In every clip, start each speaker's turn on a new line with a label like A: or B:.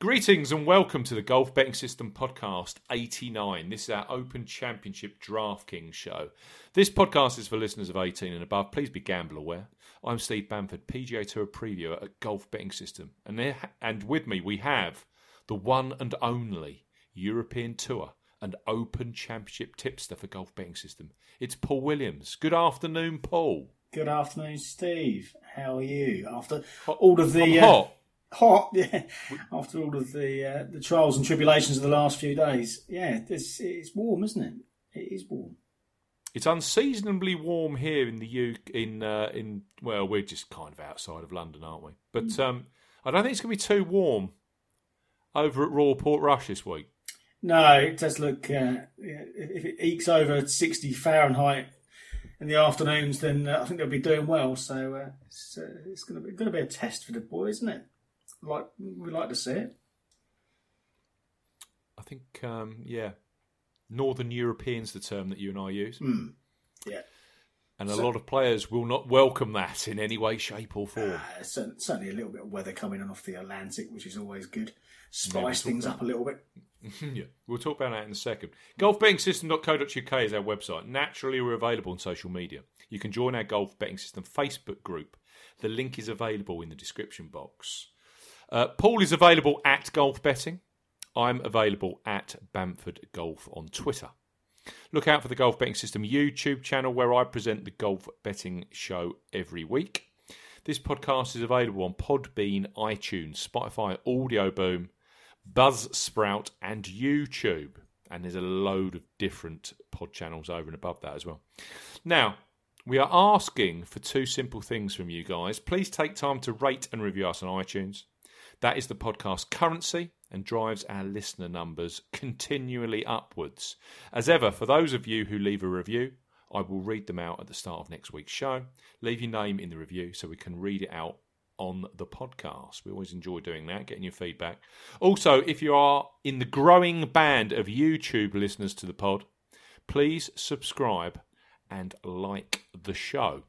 A: Greetings and welcome to the Golf Betting System Podcast 89. This is our Open Championship DraftKings show. This podcast is for listeners of 18 and above. Please be gamble aware. I'm Steve Bamford, PGA Tour Previewer at Golf Betting System. And with me we have the one and only European Tour and Open Championship tipster for Golf Betting System. It's Paul Williams. Good afternoon, Paul.
B: Good afternoon, Steve. How are you? After all of the...
A: Hot,
B: yeah. After all of the trials and tribulations of the last few days, yeah, it's warm, isn't it? It is warm.
A: It's unseasonably warm here in the UK. Well, we're just kind of outside of London, aren't we? But I don't think it's going to be too warm over at Royal Portrush this week.
B: No, it does look. If it ekes over 60 Fahrenheit in the afternoons, then I think they'll be doing well. So it's going to be a test for the boys, isn't it? Like we like to see it.
A: I think, Northern European's the term that you and I use.
B: Yeah.
A: And a lot of players will not welcome that in any way, shape or form.
B: Certainly a little bit of weather coming in off the Atlantic, which is always good. Spice things up a little bit.
A: Yeah, we'll talk about that in a second. Golfbettingsystem.co.uk is our website. Naturally, we're available on social media. You can join our Golf Betting System Facebook group. The link is available in the description box. Paul is available at Golf Betting. I'm available at Bamford Golf on Twitter. Look out for the Golf Betting System YouTube channel where I present the Golf Betting Show every week. This podcast is available on Podbean, iTunes, Spotify, Audio Boom, Buzzsprout and YouTube. And there's a load of different pod channels over and above that as well. Now, we are asking for two simple things from you guys. Please take time to rate and review us on iTunes. That is the podcast currency and drives our listener numbers continually upwards. As ever, for those of you who leave a review, I will read them out at the start of next week's show. Leave your name in the review so we can read it out on the podcast. We always enjoy doing that, getting your feedback. Also, if you are in the growing band of YouTube listeners to the pod, please subscribe and like the show.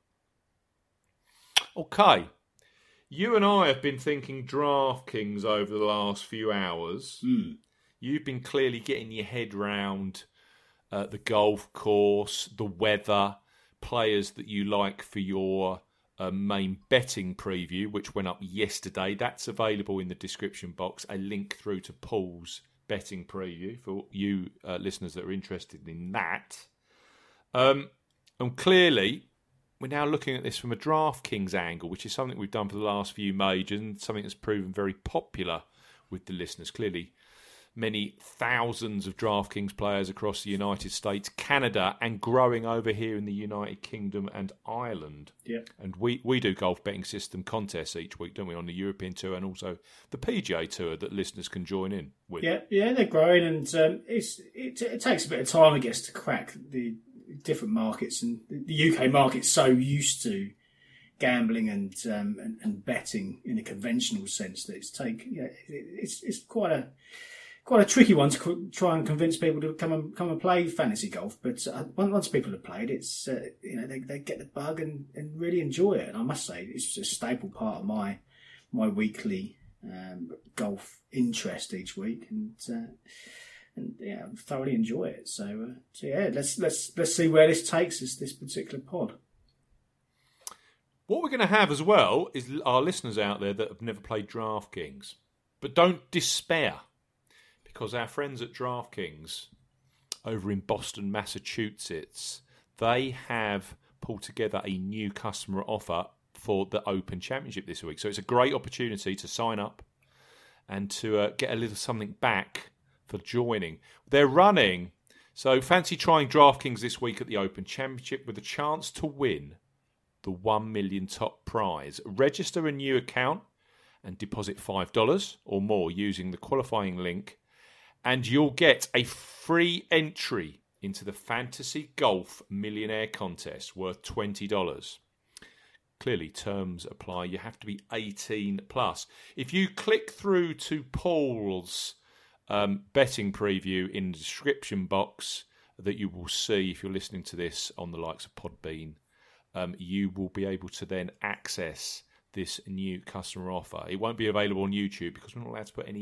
A: Okay. You and I have been thinking DraftKings over the last few hours. You've been clearly getting your head round the golf course, the weather, players that you like for your main betting preview, which went up yesterday. That's available in the description box, a link through to Paul's betting preview for you listeners that are interested in that. And clearly, we're now looking at this from a DraftKings angle, which is something we've done for the last few majors and something that's proven very popular with the listeners. Clearly, many thousands of DraftKings players across the United States, Canada, and growing over here in the United Kingdom and Ireland.
B: Yeah.
A: And we do Golf Betting System contests each week, don't we, on the European Tour and also the PGA Tour that listeners can join in with.
B: Yeah, they're growing, and it takes a bit of time, I guess, to crack the different markets, and the UK market's so used to gambling and betting in a conventional sense that it's quite a tricky one to try and convince people to come and play fantasy golf. But once people have played, it's they get the bug and really enjoy it. And I must say, it's a staple part of my weekly golf interest each week, and yeah, thoroughly enjoy it. So yeah, let's see where this takes us, this particular pod.
A: What we're going to have as well is our listeners out there that have never played DraftKings, but don't despair, because our friends at DraftKings over in Boston, Massachusetts, they have pulled together a new customer offer for the Open Championship this week. So it's a great opportunity to sign up and to get a little something back for joining. They're running, so fancy trying DraftKings this week at the Open Championship with a chance to win the $1 million top prize. Register a new account and deposit $5 or more using the qualifying link, and you'll get a free entry into the Fantasy Golf Millionaire Contest worth $20. Clearly, terms apply. You have to be 18 plus. If you click through to Paul's betting preview in the description box that you will see if you're listening to this on the likes of Podbean, you will be able to then access this new customer offer. It won't be available on YouTube because we're not allowed to put any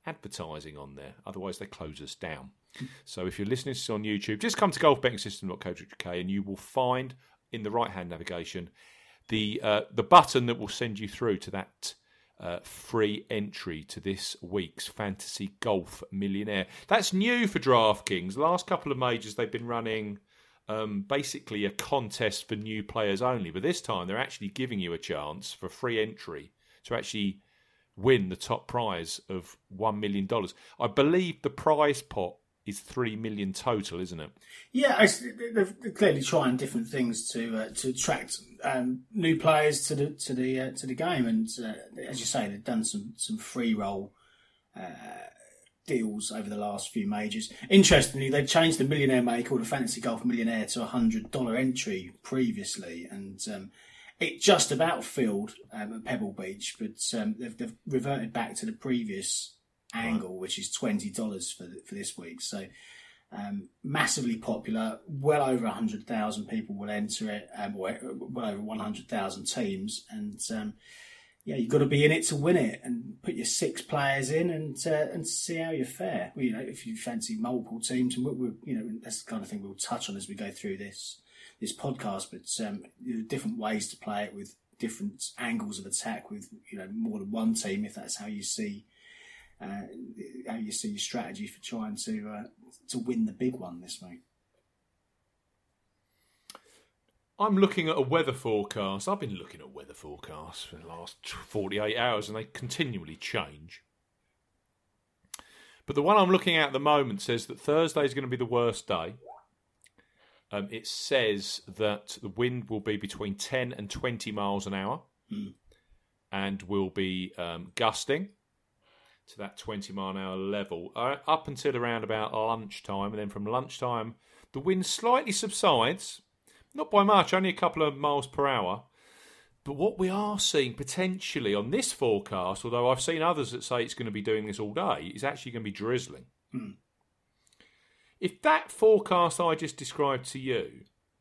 A: advertising on there. Otherwise, they close us down. So if you're listening to this on YouTube, just come to golfbettingsystem.co.uk and you will find in the right-hand navigation the button that will send you through to that free entry to this week's Fantasy Golf Millionaire. That's new for DraftKings. The last couple of majors, they've been running basically a contest for new players only. But this time, they're actually giving you a chance for free entry to actually win the top prize of $1 million. I believe the prize pot is $3 million total, isn't it?
B: Yeah, they're clearly trying different things to attract new players to the game, and as you say, they've done some free roll deals over the last few majors. Interestingly, they changed the millionaire make or the Fantasy Golf Millionaire to $100 entry previously, and it just about filled at Pebble Beach, but they've reverted back to the previous angle, which is $20 for this week. So massively popular. Well over 100,000 people will enter it. Well over 100,000 teams, and you've got to be in it to win it, and put your 6 players in and see how you fare. Well, if you fancy multiple teams, and that's the kind of thing we'll touch on as we go through this podcast. But different ways to play it with different angles of attack with more than one team, if that's how you see your strategy for trying to win the big one this week.
A: I'm looking at a weather forecast. I've been looking at weather forecasts for the last 48 hours and they continually change. But the one I'm looking at the moment says that Thursday is going to be the worst day. It says that the wind will be between 10 and 20 miles an hour and will be gusting to that 20 mile an hour level up until around about lunchtime, and then from lunchtime the wind slightly subsides, not by much, only a couple of miles per hour. But what we are seeing potentially on this forecast, although I've seen others that say it's going to be doing this all day, is actually going to be drizzling. If that forecast I just described to you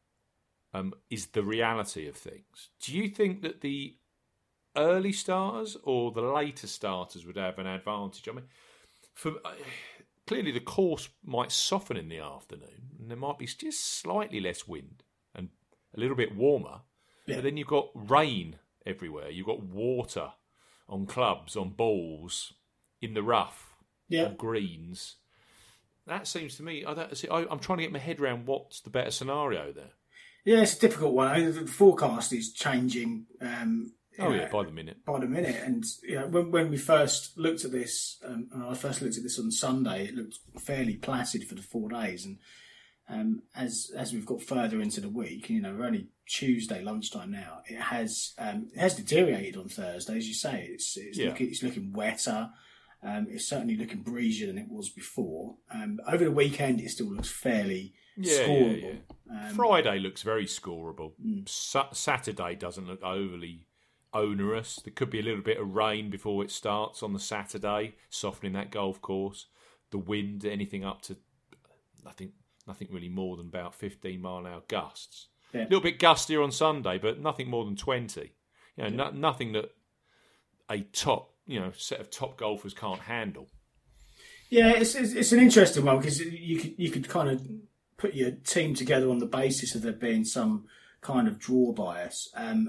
A: is the reality of things, do you think that the early starters or the later starters would have an advantage? I mean, clearly the course might soften in the afternoon and there might be just slightly less wind and a little bit warmer. Yeah. But then you've got rain everywhere. You've got water on clubs, on balls, in the rough, on greens. That seems to me, I'm trying to get my head around what's the better scenario there. Yeah, it's a difficult one. I mean, the forecast is changing by the minute.
B: And when we first looked at this, and I first looked at this on Sunday, it looked fairly placid for the 4 days. And as we've got further into the week, we're only Tuesday lunchtime now. It has deteriorated on Thursday, as you say. It's looking wetter. It's certainly looking breezier than it was before. Over the weekend, it still looks fairly scoreable.
A: Friday looks very scoreable. Saturday doesn't look overly onerous. There could be a little bit of rain before it starts on the Saturday, softening that golf course. The wind, anything up to, nothing really more than about 15 mile an hour gusts. Yeah. A little bit gustier on Sunday, but nothing more than 20. Nothing that a top, set of top golfers can't handle.
B: Yeah, it's an interesting one because you could kind of put your team together on the basis of there being some kind of draw bias, and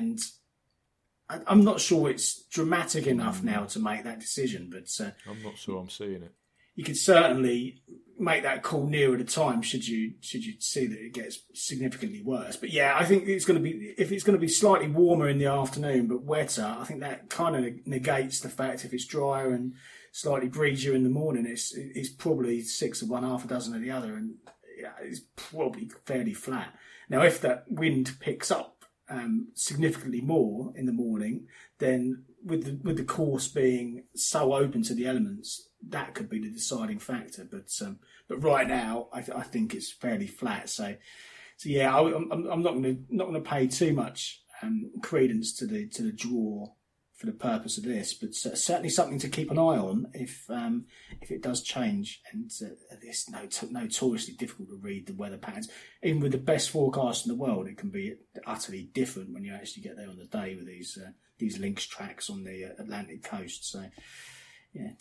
B: I'm not sure it's dramatic enough now to make that decision. But
A: I'm not sure I'm seeing it.
B: You could certainly make that call nearer the time should you see that it gets significantly worse. But yeah, I think if it's going to be slightly warmer in the afternoon but wetter, I think that kind of negates the fact if it's drier and slightly breezier in the morning, it's probably 6 of one, half a dozen of the other, and it's probably fairly flat. Now, if that wind picks up significantly more in the morning, then with the course being so open to the elements, that could be the deciding factor. But right now, I think it's fairly flat. So yeah, I'm not going to pay too much credence to the draw for the purpose of this. But certainly something to keep an eye on if it does change. And it's notoriously difficult to read the weather patterns. Even with the best forecast in the world, it can be utterly different when you actually get there on the day with these links tracks on the Atlantic coast. So yeah,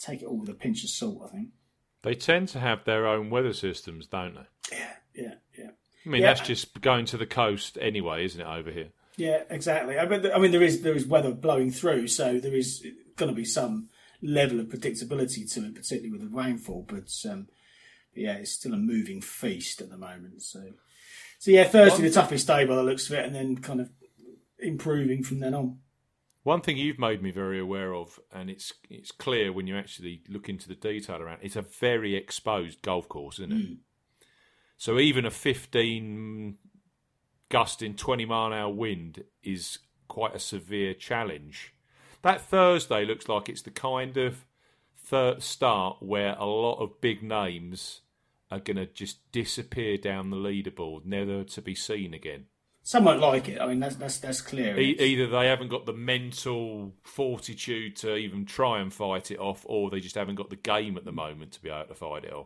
B: take it all with a pinch of salt, I think.
A: They tend to have their own weather systems, don't they?
B: Yeah.
A: I mean, that's just going to the coast anyway, isn't it, over here?
B: Yeah, exactly. I mean, there is weather blowing through, so there is going to be some level of predictability to it, particularly with the rainfall. But yeah, it's still a moving feast at the moment. So yeah, Thursday the toughest day by the looks of it, and then kind of improving from then on.
A: One thing you've made me very aware of, and it's clear when you actually look into the detail around it, it's a very exposed golf course, isn't it? So even a 15 gusting 20-mile-an-hour wind is quite a severe challenge. That Thursday looks like it's the kind of start where a lot of big names are going to just disappear down the leaderboard, never to be seen again.
B: Some won't like it. I mean, that's clear.
A: Either they haven't got the mental fortitude to even try and fight it off, or they just haven't got the game at the moment to be able to fight it off.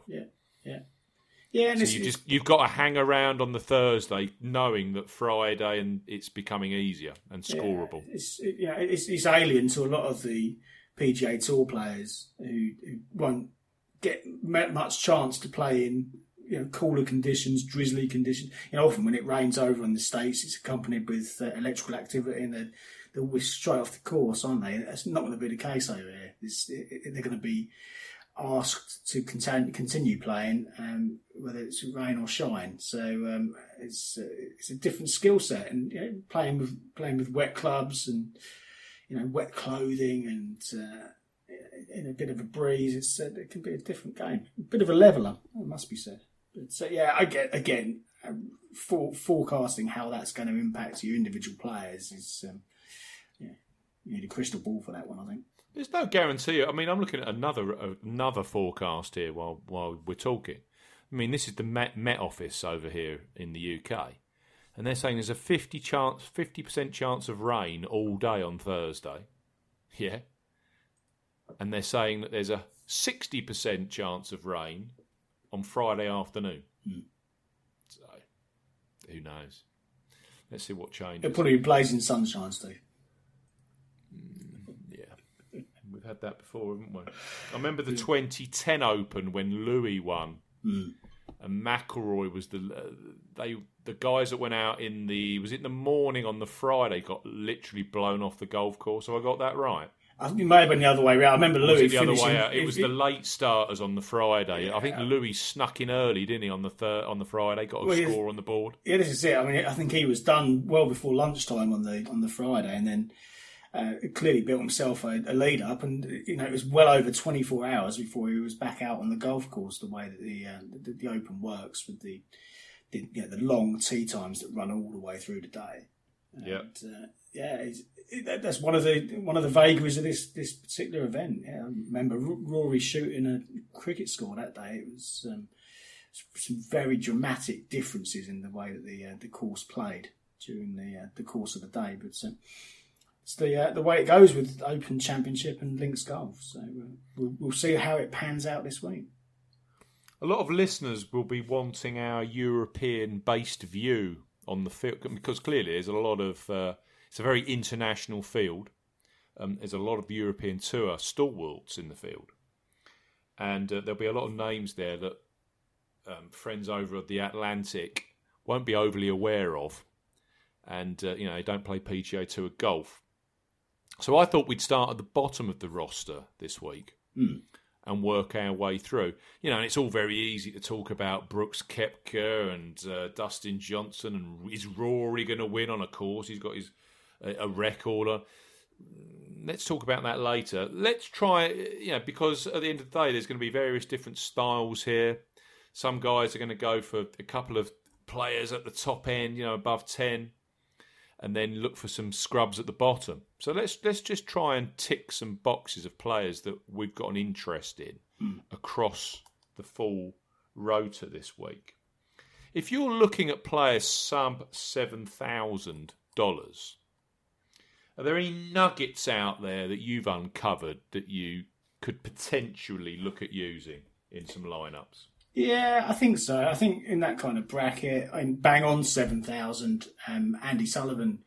B: Yeah. And
A: so you've got to hang around on the Thursday, knowing that Friday and it's becoming easier and scoreable.
B: It's alien to a lot of the PGA Tour players who won't get much chance to play in cooler conditions, drizzly conditions. Often when it rains over in the States, it's accompanied with electrical activity, and they're whisked straight off the course, aren't they? That's not going to be the case over here. They're going to be asked to continue playing, whether it's rain or shine. So it's a different skill set, and playing with wet clubs and wet clothing and in a bit of a breeze, it can be a different game, a bit of a leveler, it must be said. So I get again forecasting how that's going to impact your individual players is you need a crystal ball for that one, I think.
A: There's no guarantee. I mean, I'm looking at another forecast here while we're talking. I mean, this is the Met Office over here in the UK, and they're saying there's a 50% chance of rain all day on Thursday. Yeah, and they're saying that there's a 60% chance of rain on Friday afternoon. So, who knows? Let's see what changes.
B: It'll probably be blazing sunshine, Steve.
A: Yeah. We've had that before, haven't we? I remember the 2010 Open when Louis won. And McIlroy was the guys that went out in the morning on the Friday got literally blown off the golf course. Have I got that right?
B: I think it may have been the other way around. I remember Louis finishing.
A: The other way out? It was the late starters on the Friday. Yeah. I think Louis snuck in early, didn't he, on the Friday? Got a score on the board.
B: Yeah, this is it. I mean, I think he was done well before lunchtime on the Friday, and then clearly built himself a lead up. And it was well over 24 hours before he was back out on the golf course. The way that the Open works with the long tee times that run all the way through the day. That's one of the vagaries of this particular event. Yeah, I remember Rory shooting a cricket score that day. It was some very dramatic differences in the way that the course played during the course of the day. But it's the way it goes with Open Championship and Links Golf. So we'll see how it pans out this week.
A: A lot of listeners will be wanting our European-based view on the field, because clearly there's a lot of it's a very international field. There's a lot of European Tour stalwarts in the field, and there'll be a lot of names there that friends over the Atlantic won't be overly aware of, and they don't play PGA Tour golf. So I thought we'd start at the bottom of the roster this week and work our way through. And it's all very easy to talk about Brooks Koepka and Dustin Johnson, and is Rory going to win on a course? He's got a record. Let's talk about that later. Let's try, because at the end of the day, there's going to be various different styles here. Some guys are going to go for a couple of players at the top end, above 10, and then look for some scrubs at the bottom. So let's just try and tick some boxes of players that we've got an interest in across the full rota this week. If you're looking at players sub $7,000, are there any nuggets out there that you've uncovered that you could potentially look at using in some lineups?
B: Yeah, I think so. I think in that kind of bracket, bang on 7,000, Andy Sullivan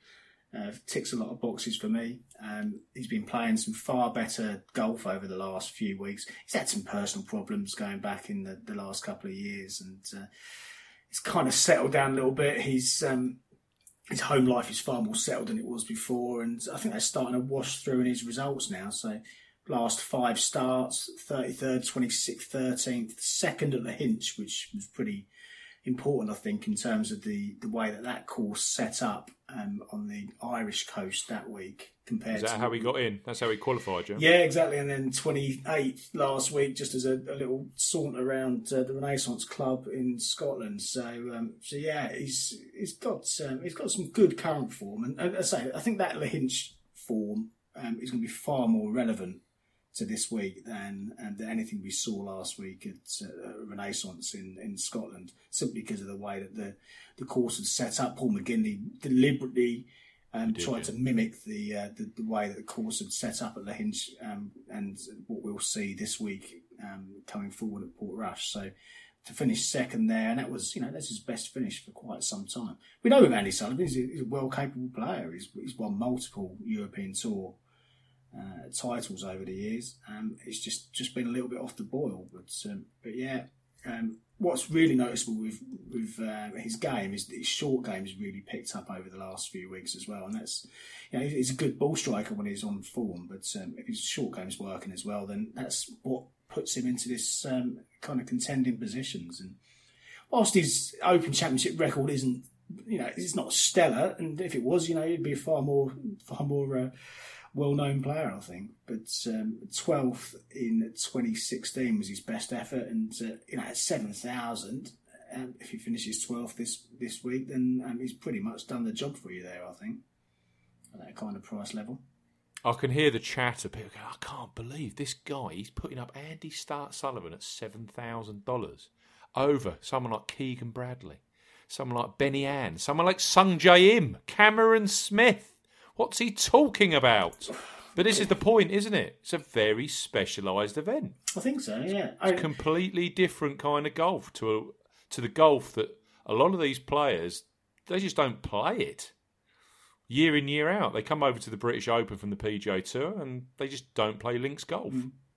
B: Ticks a lot of boxes for me. He's been playing some far better golf over the last few weeks. He's had some personal problems going back in the last couple of years, and he's kind of settled down a little bit. His home life is far more settled than it was before, and I think that's starting to wash through in his results now. So last 5 starts, 33rd, 26th, 13th, second at the Hinch, which was pretty important, I think, in terms of the way that course set up on the Irish coast that week. Compared
A: Is that how he got in? That's how he qualified, yeah?
B: Yeah, exactly. And then 28th last week, just as a little saunter around the Renaissance Club in Scotland. So yeah, he's got some good current form, and as I say, I think that Lahinch form is going to be far more relevant to this week than anything we saw last week at Renaissance in Scotland, simply because of the way that the course was set up. Paul McGinley deliberately tried to mimic the way that the course had set up at the Hinch, and what we'll see this week coming forward at Portrush. So to finish second there, and that was, that's his best finish for quite some time. We know with Andy Sullivan, he's a well-capable player. He's won multiple European Tour titles over the years. It's just been a little bit off the boil, but yeah. What's really noticeable with his game is that his short game has really picked up over the last few weeks as well, and that's, he's a good ball striker when he's on form, but if his short game is working as well, then that's what puts him into this kind of contending positions. And whilst his Open Championship record isn't, it's not stellar, and if it was, he'd be a far more well-known player, I think. But 12th in 2016 was his best effort, and at 7,000, if he finishes 12th this week, then he's pretty much done the job for you there, I think, at that kind of price level.
A: I can hear the chatter. People go, I can't believe this guy, he's putting up Andy Sullivan at $7,000 over someone like Keegan Bradley, someone like Benny Ann, someone like Sung Jae Im, Cameron Smith. What's he talking about? But this is the point, isn't it? It's a very specialised event.
B: I think so, yeah.
A: It's completely different kind of golf to the golf that a lot of these players, they just don't play it. Year in, year out. They come over to the British Open from the PGA Tour and they just don't play links golf.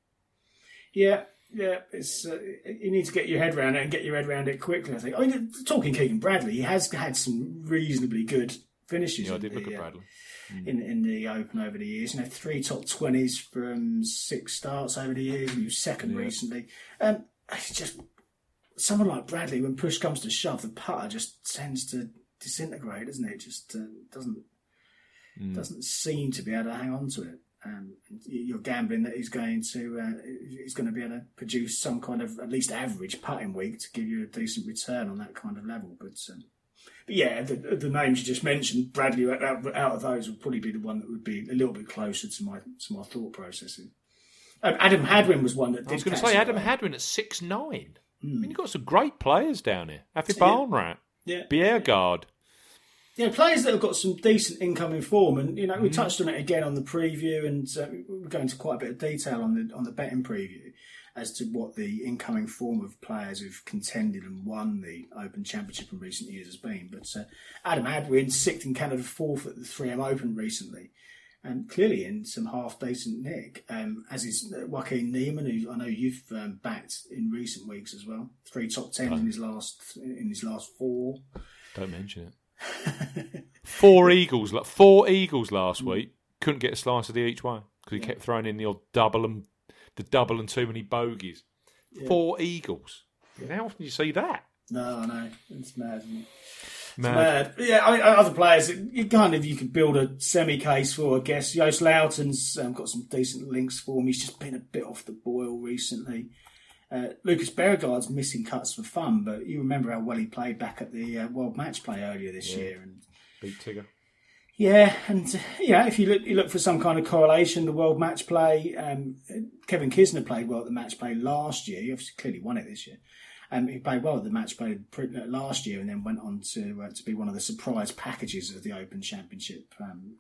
B: Yeah. It's you need to get your head around it and get your head around it quickly, I think. Talking Keegan Bradley, he has had some reasonably good finishes.
A: Yeah, I did look at Bradley.
B: In the Open over the years. 3 top 20s from 6 starts over the years, and he was second recently. It's just someone like Bradley, when push comes to shove, the putter just tends to disintegrate, doesn't it? It just doesn't seem to be able to hang on to it. You're gambling that he's going to be able to produce some kind of at least average putting week to give you a decent return on that kind of level. But yeah, the names you just mentioned, Bradley, out of those would probably be the one that would be a little bit closer to my thought processing. Adam Hadwin was one that did.
A: I was going to say Adam Hadwin at 6'9". I mean, you've got some great players down here. Happy Barnrat, Bjerregaard.
B: Yeah, players that have got some decent incoming form, and we touched on it again on the preview, and we're going into quite a bit of detail on the betting preview as to what the incoming form of players who've contended and won the Open Championship in recent years has been. But Adam Hadwin, 6th in Canada, 4th at the 3M Open recently, and clearly in some half-decent nick, as is Joaquin Niemann, who I know you've backed in recent weeks as well. 3 top 10s in his last 4.
A: Don't mention it. 4 Eagles last week. Couldn't get a slice of the each way because he kept throwing in the odd double and too many bogeys. 4 Eagles. How often do you see that?
B: No, I know. It's mad, isn't it? Mad. Yeah, other players, you could build a semi-case for, I guess. Joost Loughton's got some decent links for him. He's just been a bit off the boil recently. Lucas Bjerregaard's missing cuts for fun, but you remember how well he played back at the World Match Play earlier this year. And
A: beat Tigger.
B: Yeah, and if you look for some kind of correlation, the World Match Play, Kevin Kisner played well at the Match Play last year. He obviously clearly won it this year. He played well at the Match Play last year, and then went on to be one of the surprise packages of the Open Championship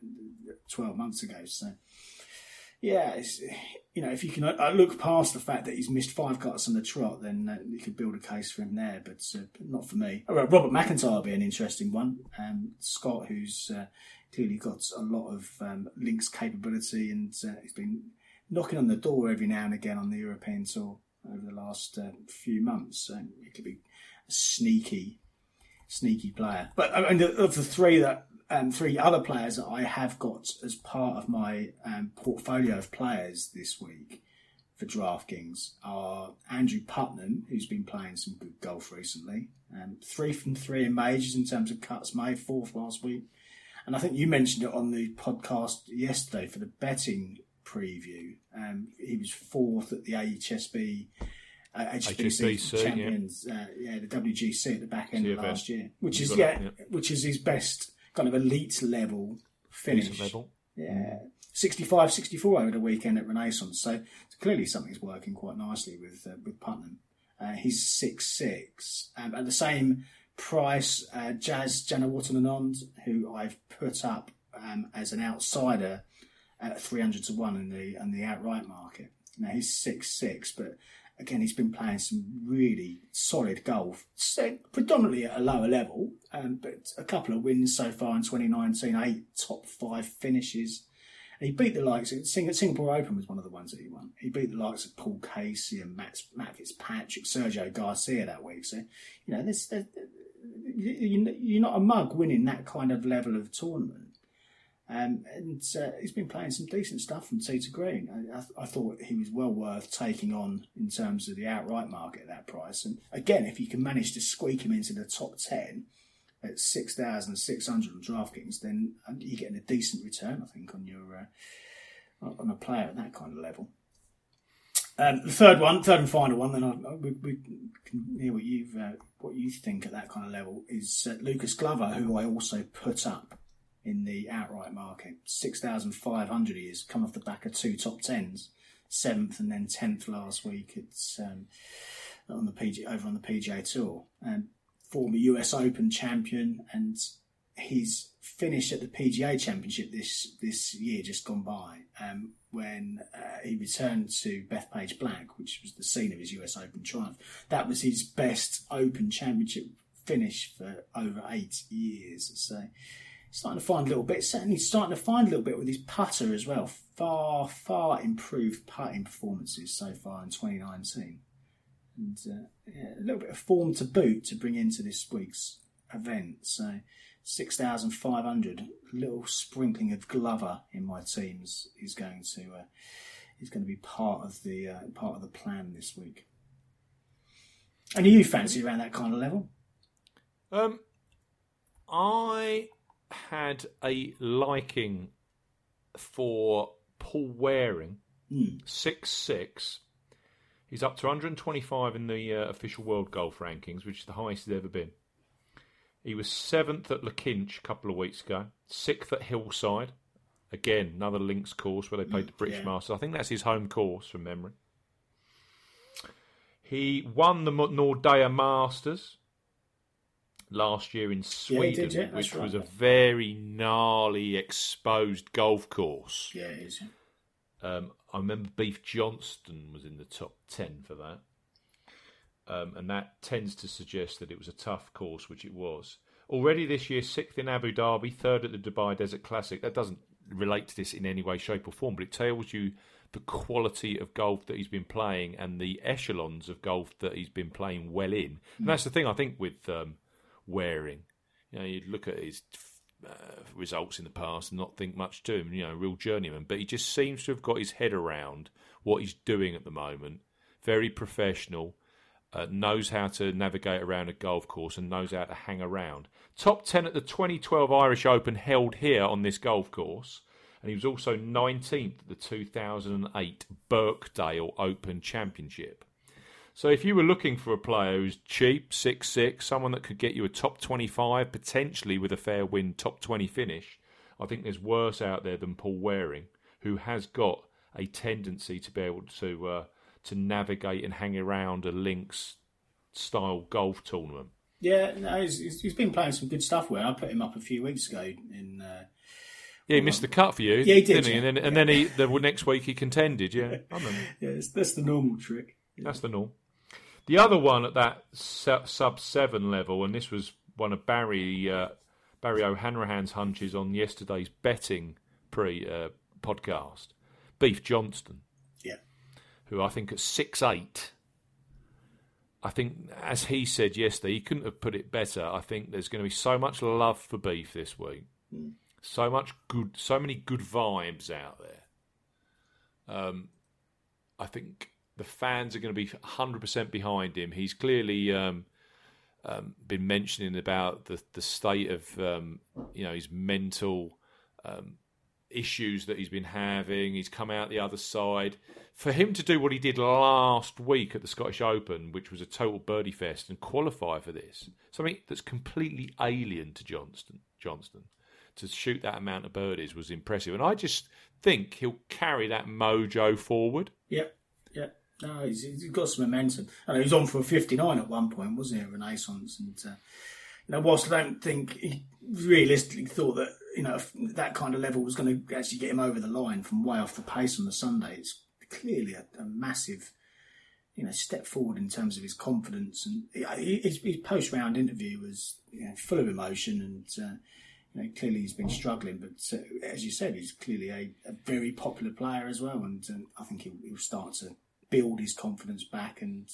B: 12 months ago. So, yeah, if you can look past the fact that he's missed 5 cuts on the trot, then you could build a case for him there, but not for me. Robert McIntyre would be an interesting one. Scott, who's clearly got a lot of links capability, and he's been knocking on the door every now and again on the European Tour over the last few months. So he could be a sneaky player. But of the three other players that I have got as part of my portfolio of players this week for DraftKings are Andrew Putnam, who's been playing some good golf recently. 3 from 3 in majors in terms of cuts made, 4th last week. And I think you mentioned it on the podcast yesterday for the betting preview. He was 4th at the HSBC Champions, the WGC at the back end of last year, which is his best kind of elite level finish.
A: Decent level.
B: Yeah, 65-64 over the weekend at Renaissance. So clearly something's working quite nicely with Putnam. He's 6'6", at the same price. Jazz Janawattananond, who I've put up as an outsider at 300 to 1 in the outright market. Now he's 6'6", but again he's been playing some really solid golf, so predominantly at a lower level, but a couple of wins so far in 2019, 8 top 5 finishes. And he beat the likes of Singapore Open was one of the ones that he won. He beat the likes of Paul Casey and Matt Fitzpatrick, Sergio Garcia that week. So you're not a mug winning that kind of level of tournament. And he's been playing some decent stuff from tee to green. I thought he was well worth taking on in terms of the outright market at that price. And again, if you can manage to squeak him into the top 10 at 6,600 on DraftKings, then you're getting a decent return, I think, on your on a player at that kind of level. The third and final one, then we can hear what you think at that kind of level, is Lucas Glover, who I also put up in the outright market. 6,500 he is, come off the back of 2 top 10s, 7th and then 10th last week. It's over on the PGA Tour. Former US Open champion, and he's finished at the PGA Championship this year just gone by, when he returned to Bethpage Black, which was the scene of his US Open triumph. That was his best Open Championship finish for over 8 years. So he's starting to find a little bit, certainly starting to find a little bit with his putter as well. Far improved putting performances so far in 2019. And a little bit of form to boot to bring into this week's event. So 6,500, a little sprinkling of Glover in my teams is going to be part of the plan this week. And are you fancy around that kind of level?
A: I had a liking for Paul Waring, 6'6". He's up to 125 in the official World Golf Rankings, which is the highest he's ever been. He was 7th at Lakinch a couple of weeks ago, 6th at Hillside. Again, another links course where they played the British Masters. I think that's his home course from memory. He won the Nordea Masters last year in Sweden, which was a very gnarly, exposed golf course.
B: Yeah, it is.
A: I remember Beef Johnston was in the top 10 for that. And that tends to suggest that it was a tough course, which it was. Already this year, 6th in Abu Dhabi, 3rd at the Dubai Desert Classic. That doesn't relate to this in any way, shape or form, but it tells you the quality of golf that he's been playing and the echelons of golf that he's been playing well in. And that's the thing, I think, with Waring. You look at his results in the past and not think much to him, real journeyman, but he just seems to have got his head around what he's doing at the moment. Very professional, knows how to navigate around a golf course and knows how to hang around. Top 10 at the 2012 Irish Open held here on this golf course, and he was also 19th at the 2008 Birkdale Open Championship. So if you were looking for a player who's cheap, 6'6", someone that could get you a top 25, potentially with a fair win, top 20 finish, I think there's worse out there than Paul Waring, who has got a tendency to be able to navigate and hang around a links-style golf tournament.
B: Yeah, no, he's been playing some good stuff. Where I put him up a few weeks ago in.
A: He missed the cut for you.
B: Yeah, he did.
A: Didn't he? And then the next week he contended. Yeah, I remember.
B: Yeah, that's the normal trick. Yeah.
A: That's the norm. The other one at that sub-7 level, and this was one of Barry Barry O'Hanrahan's hunches on yesterday's betting podcast. Beef Johnston.
B: Yeah.
A: Who I think at 6'8", I think, as he said yesterday, he couldn't have put it better. I think there's going to be so much love for Beef this week. So many good vibes out there. I think the fans are going to be 100% behind him. He's clearly been mentioning about the state of his mental issues that he's been having. He's come out the other side. For him to do what he did last week at the Scottish Open, which was a total birdie fest, and qualify for this, something that's completely alien to Johnston, to shoot that amount of birdies was impressive. And I just think he'll carry that mojo forward.
B: Yeah. No, he's got some momentum. I know he was on for a 59 at one point, wasn't he, at Renaissance? And whilst I don't think he realistically thought that that kind of level was going to actually get him over the line from way off the pace on the Sunday, it's clearly a massive step forward in terms of his confidence. And his post-round interview was full of emotion, and clearly he's been struggling. But as you said, he's clearly a very popular player as well, and I think he'll start to build his confidence back. And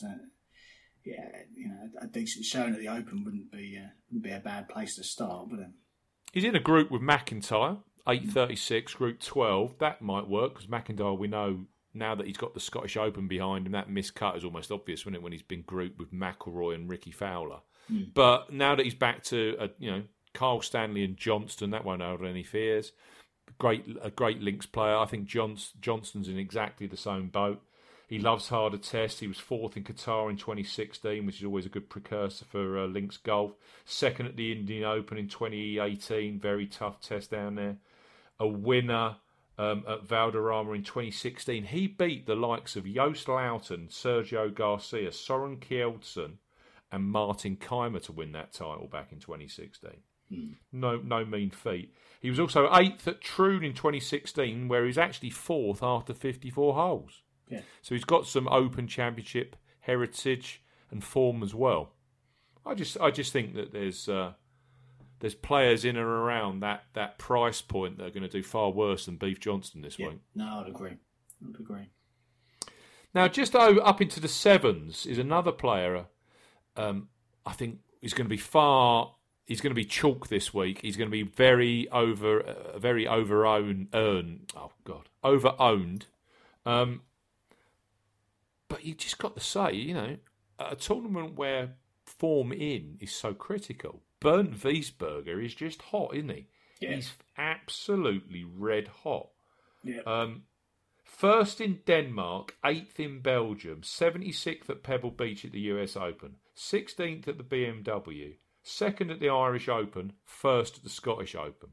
B: a decent showing at the Open wouldn't be a bad place to start. But
A: he's in a group with McIntyre, 8:36, Group 12. That might work because McIntyre, we know now that he's got the Scottish Open behind him, that miscut is almost obvious, wasn't it, when he's been grouped with McIlroy and Ricky Fowler. But now that he's back to Kyle Stanley and Johnston, that won't hold any fears. A great links player. I think Johnston's in exactly the same boat. He loves harder tests. He was fourth in Qatar in 2016, which is always a good precursor for links golf. Second at the Indian Open in 2018, very tough test down there. A winner at Valderrama in 2016. He beat the likes of Joost Luiten, Sergio Garcia, Soren Kjeldsen and Martin Keimer to win that title back in 2016. No mean feat. He was also 8th at Troon in 2016, where he's actually 4th after 54 holes.
B: Yeah.
A: So he's got some Open Championship heritage and form as well. I just think that there's players in and around that price point that are going to do far worse than Beef Johnston this week.
B: No, I'd agree.
A: Now, just up into the sevens is another player. I think is going to be He's going to be chalk this week. He's going to be very over-owned. But you just got to say, a tournament where form in is so critical. Bernd Wiesberger is just hot, isn't he?
B: Yeah.
A: He's absolutely red hot.
B: Yeah.
A: First in Denmark, 8th in Belgium, 76th at Pebble Beach at the US Open, 16th at the BMW, 2nd at the Irish Open, 1st at the Scottish Open.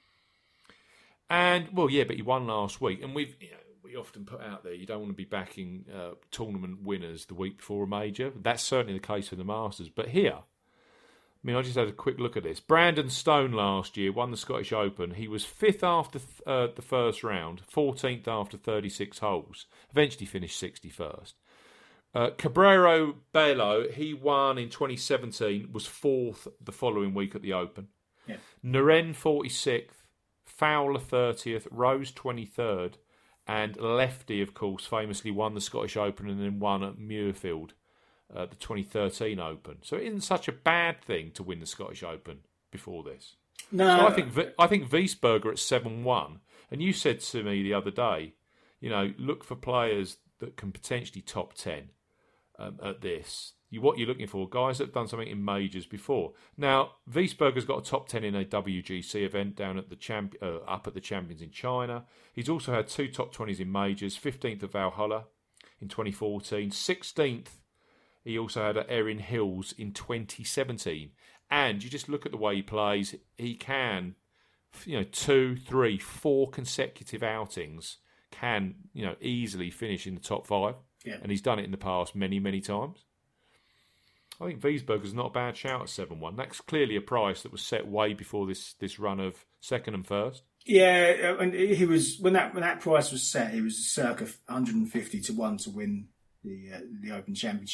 A: And, but he won last week. And we often put out there, you don't want to be backing tournament winners the week before a major. That's certainly the case for the Masters. But here, I just had a quick look at this. Brandon Stone last year won the Scottish Open. He was 5th after the first round, 14th after 36 holes. Eventually finished 61st. Cabrero Bello, he won in 2017, was 4th the following week at the Open.
B: Yeah.
A: Naren 46th, Fowler 30th, Rose 23rd, and Lefty, of course, famously won the Scottish Open and then won at Muirfield, the 2013 Open. So it isn't such a bad thing to win the Scottish Open before this.
B: No,
A: so I think Wiesberger at 7-1, and you said to me the other day, look for players that can potentially top 10 at this. What you're looking for, guys that have done something in majors before. Now, Wiesberger's got a top 10 in a WGC event down at up at the Champions in China. He's also had 2 top 20s in majors, 15th at Valhalla in 2014, 16th. He also had at Erin Hills in 2017. And you just look at the way he plays, he can, 2, 3, 4 consecutive outings can, easily finish in the top 5.
B: Yeah.
A: And he's done it in the past many, many times. I think Wiesberger's not a bad shout at 7-1. That's clearly a price that was set way before this run of second and first.
B: Yeah, and he was when that price was set, he was circa 150 to 1 to win the Open Championship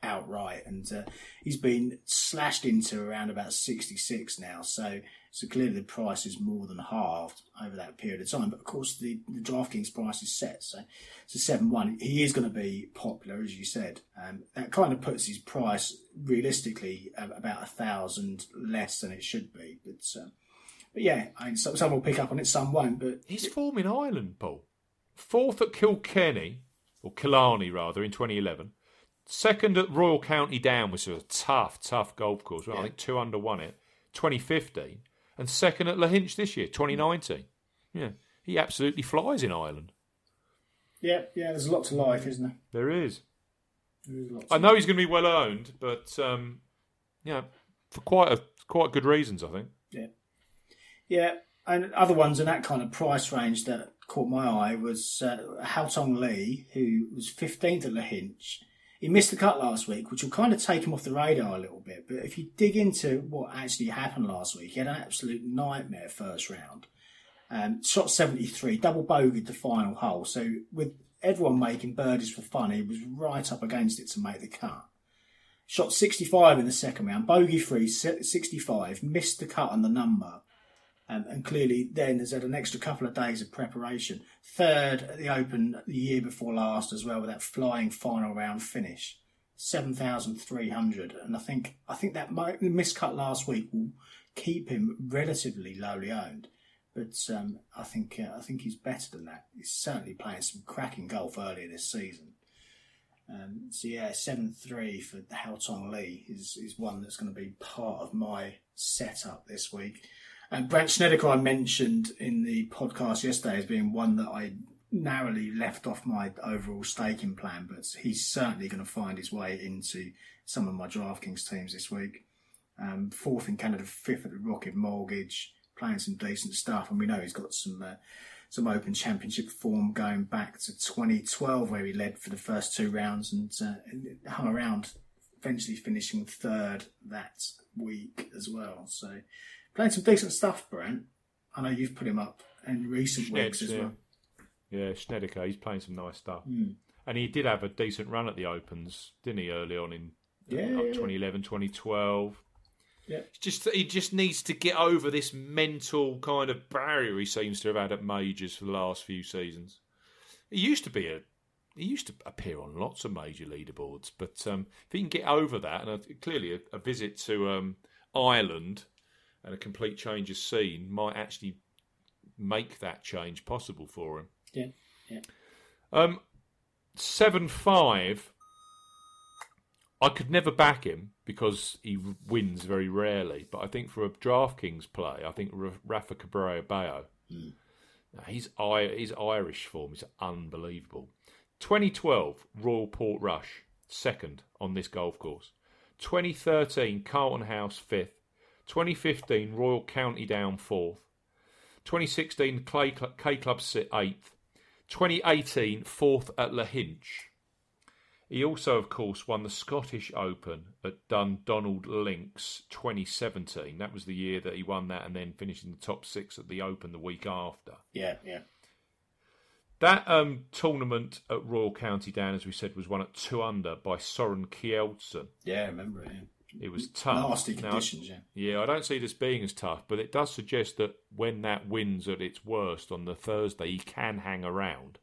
B: outright, and he's been slashed into around about 66 now. So clearly the price is more than halved over that period of time. But of course the DraftKings price is set, so it's a 7-1. He is going to be popular, as you said. That kind of puts his price realistically about 1,000 less than it should be. But yeah, I mean, some will pick up on it, some won't. But
A: his form in Ireland, Paul, 4th at Kilkenny, or Killarney rather, in 2011. 2nd at Royal County Down, which was a tough golf course. Well, I think 2 under won it, 2015. And 2nd at Lahinch this year, 2019. Yeah, he absolutely flies in Ireland.
B: Yeah, there's a lot to life, isn't there?
A: There is.
B: There is a lot
A: I know he's going to be well owned, but for quite good reasons, I think.
B: Yeah, and other ones in that kind of price range that caught my eye was Hao Tong Lee, who was 15th at Lahinch. He missed the cut last week, which will kind of take him off the radar a little bit. But if you dig into what actually happened last week, he had an absolute nightmare first round. Shot 73, double bogeyed the final hole. So with everyone making birdies for fun, he was right up against it to make the cut. Shot 65 in the second round, bogey free, 65, missed the cut on the number. And clearly then has had an extra couple of days of preparation. 3rd at the Open the year before last as well, with that flying final round finish. 7,300. And I think that the miscut last week will keep him relatively lowly owned. But I think he's better than that. He's certainly playing some cracking golf earlier this season. 7-3 for Hao Tong Lee is one that's going to be part of my setup this week. And Brandt Snedeker I mentioned in the podcast yesterday as being one that I narrowly left off my overall staking plan, but he's certainly going to find his way into some of my DraftKings teams this week. 4th in Canada, 5th at the Rocket Mortgage, playing some decent stuff, and we know he's got some Open Championship form going back to 2012, where he led for the first 2 rounds and hung around, eventually finishing 3rd that week as well. So playing some decent stuff, Brent. I know you've put him up in recent weeks as well.
A: Yeah, Snedeker, he's playing some nice stuff. And he did have a decent run at the Opens, didn't he, early on in 2011, 2012.
B: Yeah.
A: He just needs to get over this mental kind of barrier he seems to have had at majors for the last few seasons. He used to appear on lots of major leaderboards, but if he can get over that, and clearly a visit to Ireland and a complete change of scene might actually make that change possible for him.
B: Yeah.
A: 7-5. I could never back him because he wins very rarely. But I think for a DraftKings play, I think Rafa Cabrera Bello, his Irish form is unbelievable. 2012, Royal Portrush, 2nd on this golf course. 2013, Carlton House, 5th. 2015, Royal County Down, 4th. 2016, K Club 8th. 2018, 4th at Lahinch. He also, of course, won the Scottish Open at Dundonald Links 2017. That was the year that he won that and then finished in the top 6 at the Open the week after.
B: Yeah.
A: That tournament at Royal County Down, as we said, was won at 2 under by Soren Kjeldsen.
B: Yeah, I remember it. Yeah.
A: It was tough.
B: Nasty conditions,
A: Yeah, I don't see this being as tough, but it does suggest that when that wins at its worst on the Thursday, he can hang around.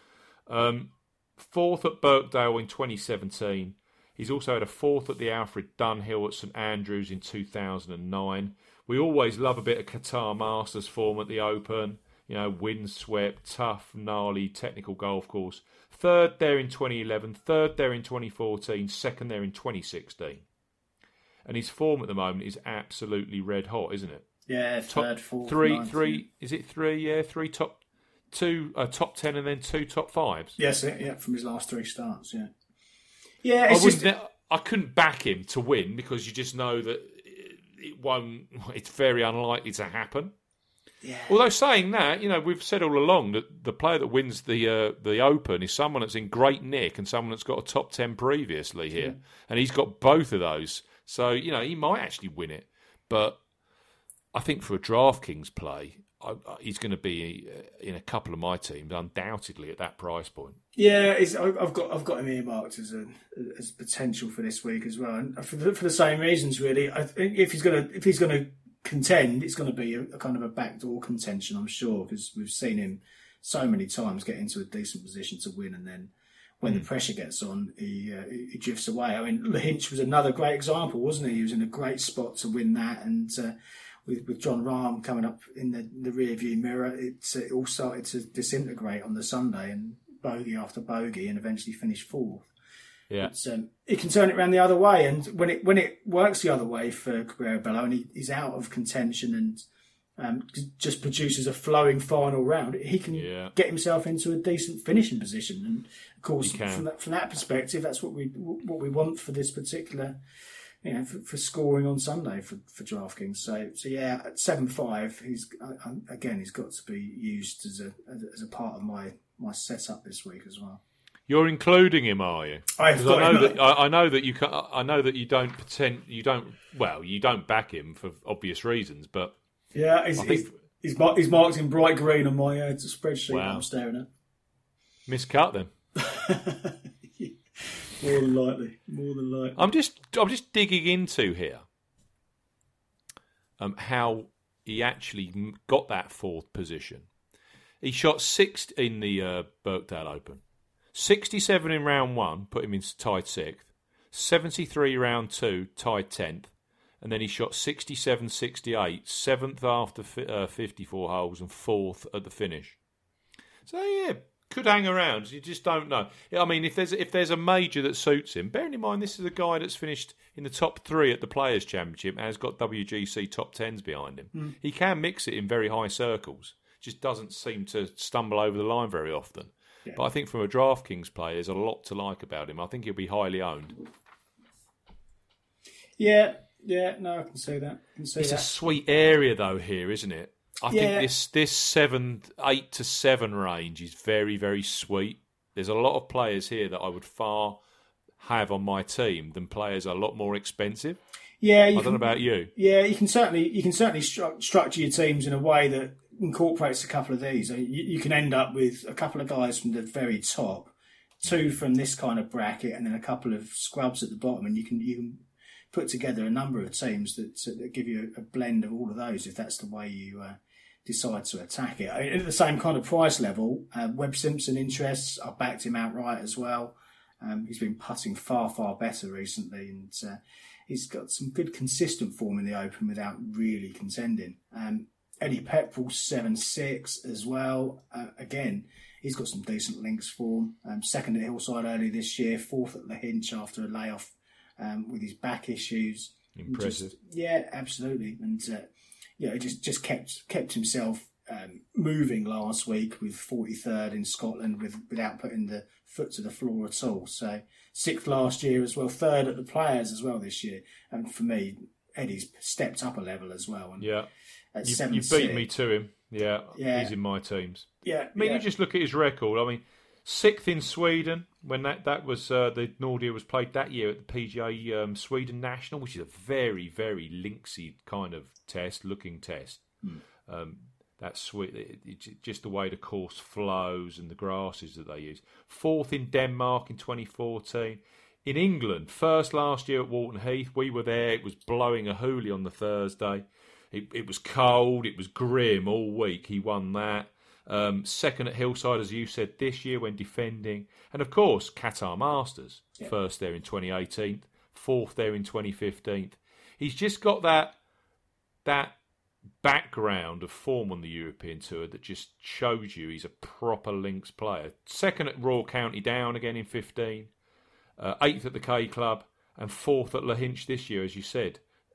A: 4th at Birkdale in 2017. He's also had a 4th at the Alfred Dunhill at St Andrews in 2009. We always love a bit of Qatar Masters form at the Open. You know, windswept, tough, gnarly, technical golf course. 3rd there in 2011, 3rd there in 2014, 2nd there in 2016. And his form at the moment is absolutely red hot, isn't it?
B: Yeah, 3rd, 4th,
A: 3. Is it 3? Yeah, 3 top. 2 top 10 and then 2 top 5s.
B: Yes, from his last 3 starts. Yeah.
A: I couldn't back him to win because you just know that it won't. It's very unlikely to happen.
B: Yeah.
A: Although saying that, we've said all along that the player that wins the Open is someone that's in great nick and someone that's got a top 10 previously here, and he's got both of those. So he might actually win it, but I think for a DraftKings play, he's going to be in a couple of my teams, undoubtedly at that price point.
B: Yeah, I've got him earmarked as potential for this week as well, and for the same reasons really. I think if he's gonna contend, it's going to be a kind of a backdoor contention, I'm sure, because we've seen him so many times get into a decent position to win, and then when the pressure gets on, he drifts away. I mean, Hinch was another great example, wasn't he? He was in a great spot to win that, and with John Rahm coming up in the rear view mirror, it all started to disintegrate on the Sunday, and bogey after bogey, and eventually finished fourth.
A: Yeah,
B: it can turn it around the other way, and when it works the other way for Cabrera Bello, and he's out of contention and just produces a flowing final round, he can get himself into a decent finishing position. And of course, from that perspective, that's what we want for this particular, for scoring on Sunday for DraftKings. So yeah, at 7.5, he's got to be used as a part of my setup this week as well.
A: You're including him, are you?
B: I
A: know that you can, I know that you don't pretend you don't back him for obvious reasons, but
B: yeah, he's marked in bright green on my spreadsheet that I'm staring at.
A: Miscut then.
B: More than likely.
A: I'm just digging into here. How he actually got that fourth position. He shot 6th in the Birkdale Open. 67 in round 1, put him in tied 6th. 73 round 2, tied 10th. And then he shot 67, 68, 7th after 54 holes and 4th at the finish. So yeah, could hang around. You just don't know. I mean, if there's a major that suits him, bearing in mind this is a guy that's finished in the top 3 at the Players' Championship and has got WGC top 10s behind him. He can mix it in very high circles. Just doesn't seem to stumble over the line very often. Yeah. But I think from a DraftKings player, there's a lot to like about him. I think he'll be highly owned.
B: Yeah, no, I can see that.
A: It's a sweet area, though, here, isn't it? I think this 8 to 7 range is very, very sweet. There's a lot of players here that I would far have on my team than players a lot more expensive.
B: Yeah,
A: I don't know about you.
B: Yeah, you can certainly structure your teams in a way that incorporates a couple of these. You can end up with a couple of guys from the very top, 2 from this kind of bracket, and then a couple of scrubs at the bottom, and you can put together a number of teams that give you a blend of all of those if that's the way you decide to attack it. At the same kind of price level, Webb Simpson interests. I backed him outright as well. He's been putting far, far better recently, and he's got some good consistent form in the Open without really contending. Eddie Pepperell 7.6 as well. Again, he's got some decent links form. Second at Hillside early this year, 4th at the Hinch after a layoff with his back issues.
A: Impressive.
B: Yeah, absolutely. And just kept himself moving last week with 43rd in Scotland without putting the foot to the floor at all. So 6th last year as well, 3rd at the Players as well this year. And for me, Eddie's stepped up a level as well. And
A: yeah.
B: At
A: you beat me to him. Yeah, he's in my teams.
B: Yeah,
A: I mean, you just look at his record. I mean, 6th in Sweden when that was the Nordia was played that year at the PGA Sweden National, which is a very, very linksy kind of looking test. That's sweet. It's just the way the course flows and the grasses that they use. 4th in Denmark in 2014. In England, 1st last year at Walton Heath. We were there. It was blowing a hoolie on the Thursday. It was cold. It was grim all week. He won that. 2nd at Hillside, as you said, this year when defending. And, of course, Qatar Masters. 1st there in 2018. 4th there in 2015. He's just got that background of form on the European Tour that just shows you he's a proper links player. 2nd at Royal County Down again in 15. 8th at the K Club. And 4th at Lahinch this year, as you said.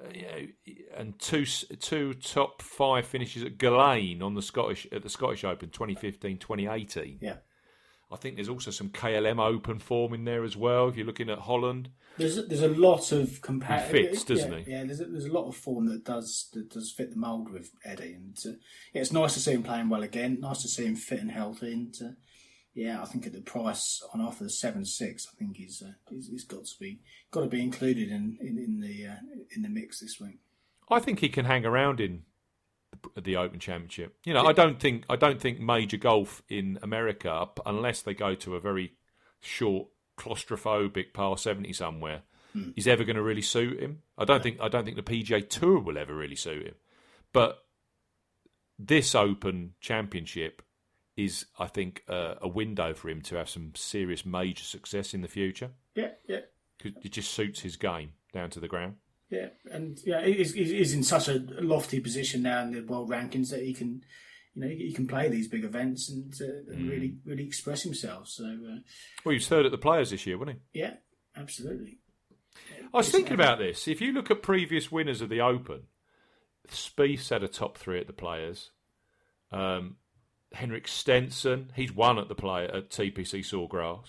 A: And two top 5 finishes at Gillane at the Scottish Open 2015, 2018.
B: Yeah,
A: I think there's also some KLM Open form in there as well. If you're looking at Holland,
B: there's a lot of
A: he fits, doesn't he?
B: Yeah, there's a lot of form that does fit the mould with Eddie, and it's nice to see him playing well again. Nice to see him fit and healthy, and I think at the price on offer 7.6, I think he's got to be included in the mix this week.
A: I think he can hang around in the Open Championship. You know, I don't think major golf in America, unless they go to a very short, claustrophobic par 70 somewhere, is ever going to really suit him. I don't think the PGA Tour will ever really suit him. But this Open Championship is, I think, a window for him to have some serious major success in the future.
B: Yeah.
A: It just suits his game down to the ground.
B: Yeah, and he's in such a lofty position now in the world rankings that he can, he can play these big events and really, really express himself. So,
A: well, he was third at the Players this year, wasn't
B: he? Yeah, absolutely.
A: I was thinking about this. If you look at previous winners of the Open, Spieth's had a top 3 at the Players. Henrik Stenson, he's won at the TPC Sawgrass.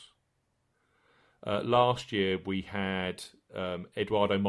A: Last year we had Francesco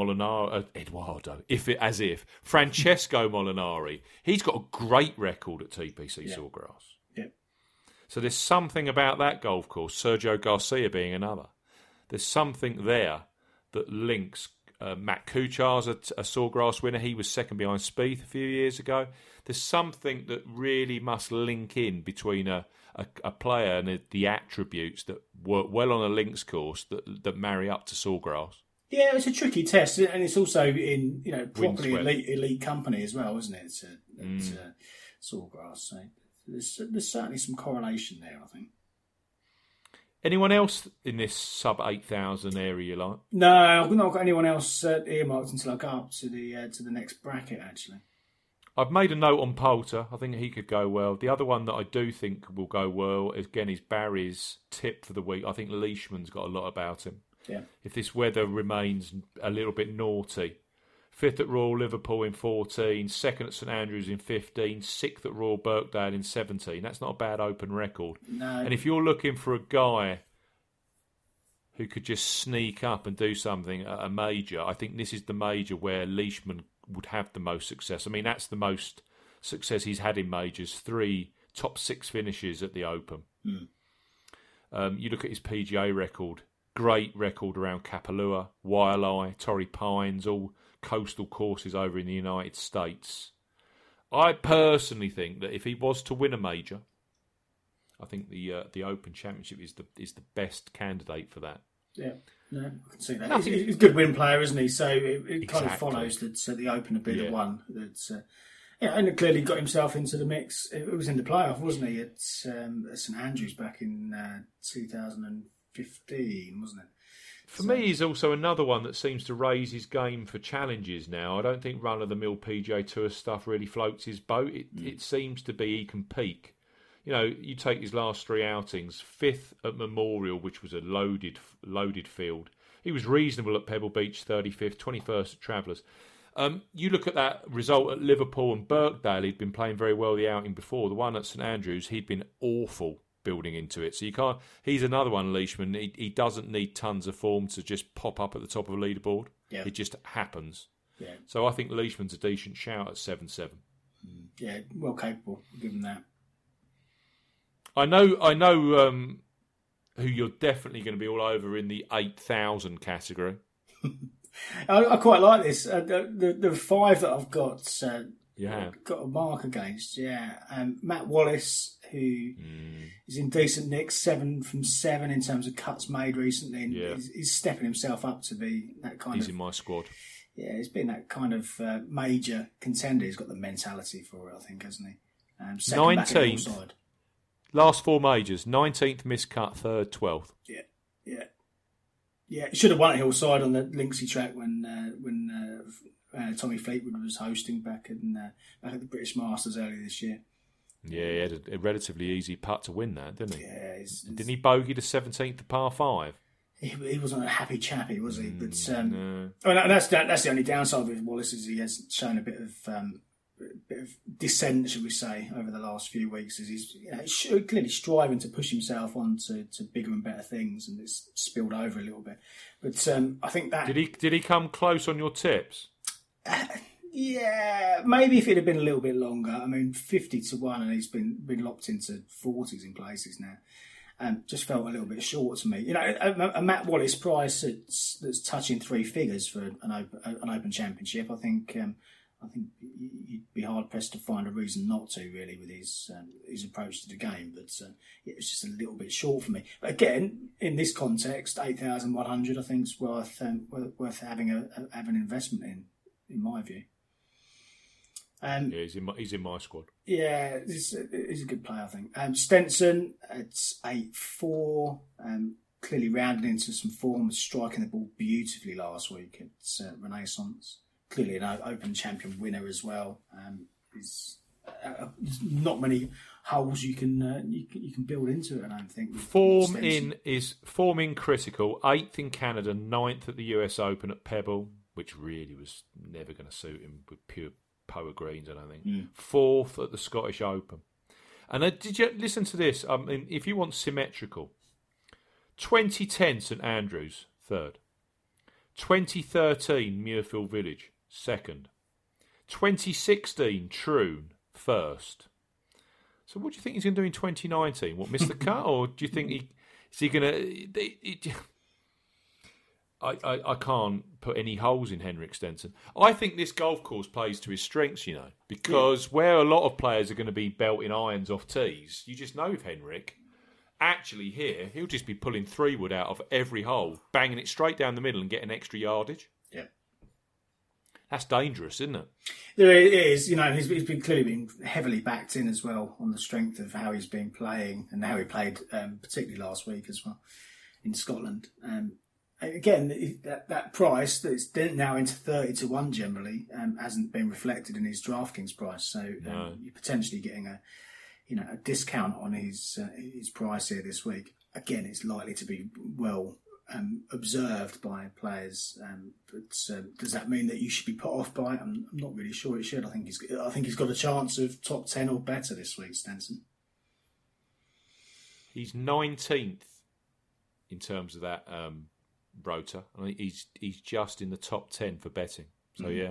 A: Molinari. He's got a great record at TPC Sawgrass.
B: Yeah.
A: So there's something about that golf course, Sergio Garcia being another. There's something there that links. Matt Kuchar's a Sawgrass winner. He was second behind Spieth a few years ago. There's something that really must link in between a player and the attributes that work well on a links course that marry up to Sawgrass.
B: Yeah, it's a tricky test, and it's also in properly elite company as well, isn't it? It's Sawgrass. So there's certainly some correlation there, I think.
A: Anyone else in this sub 8,000 area you like?
B: No, I've not got anyone else earmarked until I go up to the next bracket. Actually,
A: I've made a note on Poulter. I think he could go well. The other one that I do think will go well again is Barry's tip for the week. I think Leishman's got a lot about him.
B: Yeah.
A: If this weather remains a little bit naughty. 5th at Royal Liverpool in 14, 2nd at St Andrews in 15, 6th at Royal Birkdale in 17. That's not a bad Open record.
B: No.
A: And if you're looking for a guy who could just sneak up and do something at a major, I think this is the major where Leishman would have the most success. I mean, that's the most success he's had in majors, 3 top 6 finishes at the Open. You look at his PGA record, great record around Kapalua, Waialae, Torrey Pines, all coastal courses over in the United States. I personally think that if he was to win a major, I think the Open Championship is the best candidate for that.
B: Yeah, no, I can see that. He's a good win player, isn't he? So it kind of follows that the Open would be the one that's. And clearly got himself into the mix. It was in the playoff, wasn't he, at St Andrews back in 2015, wasn't it?
A: For me, he's also another one that seems to raise his game for challenges now. I don't think run-of-the-mill PGA Tour stuff really floats his boat. It seems to be he can peak. You take his last 3 outings, 5th at Memorial, which was a loaded field. He was reasonable at Pebble Beach, 35th, 21st at Travellers. You look at that result at Liverpool and Birkdale, he'd been playing very well the outing before. The one at St Andrews, he'd been awful building into it. So you can't. He's another one, Leishman. He doesn't need tons of form to just pop up at the top of a leaderboard. Yeah. It just happens.
B: Yeah.
A: So I think Leishman's a decent shout at 7-7.
B: Yeah, well capable, given that.
A: I know who you're definitely going to be all over in the 8,000 category.
B: I quite like this. The 5 that I've got, got a mark against. Yeah, Matt Wallace, who is in decent nick, 7 from 7 in terms of cuts made recently, and he's stepping himself up to be that kind of.
A: He's in my squad.
B: Yeah, he's been that kind of major contender. He's got the mentality for it, I think, hasn't he?
A: 19th. Last 4 majors, 19th miscut, 3rd, 12th.
B: Yeah. Should have won at Hillside on the Linksy track when Tommy Fleetwood was hosting back at the British Masters earlier this year.
A: Yeah, he had a relatively easy putt to win that, didn't he?
B: Yeah.
A: Didn't he bogey the 17th par 5?
B: He wasn't a happy chappy, was he? But
A: no.
B: That's the only downside with Wallace is he has shown a bit of dissent, should we say, over the last few weeks. As he's clearly striving to push himself on to bigger and better things, and it's spilled over a little bit. But I think that
A: did he come close on your tips?
B: Yeah, maybe if it had been a little bit longer. I mean, 50-1, and he's been locked into 40s in places now. Just felt a little bit short to me. A Matt Wallace price that's touching 3 figures for an Open Championship. I think I think you'd be hard pressed to find a reason not to, really, with his approach to the game. But it was just a little bit short for me. But again, in this context, 8,100 I think is worth having an investment in my view.
A: Yeah, he's in my squad.
B: Yeah, he's a good player, I think. Stenson, it's 8-4. Clearly rounded into some form, striking the ball beautifully last week at Renaissance. Clearly an Open Champion winner as well. There's not many holes you can build into it, I don't think.
A: Form in critical. 8th in Canada, 9th at the US Open at Pebble, which really was never going to suit him with pure Poa greens, I don't think. 4th at the Scottish Open. And did you listen to this? I mean, if you want symmetrical, 2010 St Andrews, 3rd. 2013 Muirfield Village, 2nd. 2016 Troon, 1st. So what do you think he's going to do in 2019? What, miss the cut? Or do you think is he going to... I can't put any holes in Henrik Stenson. I think this golf course plays to his strengths, because where a lot of players are going to be belting irons off tees, you just know with Henrik... Actually, here, he'll just be pulling 3-wood out of every hole, banging it straight down the middle and getting extra yardage.
B: Yeah.
A: That's dangerous, isn't it?
B: There it is. He's been clearly been heavily backed in as well on the strength of how he's been playing and how he played, particularly last week as well in Scotland. Again, that price that's now into 30-1 generally hasn't been reflected in his DraftKings price. So you're potentially getting a discount on his price here this week. Again, it's likely to be well observed by players. But does that mean that you should be put off by it? I'm not really sure it should. I think he's got a chance of top 10 or better this week, Stenson.
A: He's 19th in terms of that rota. I mean, he's just in the top 10 for betting. So yeah.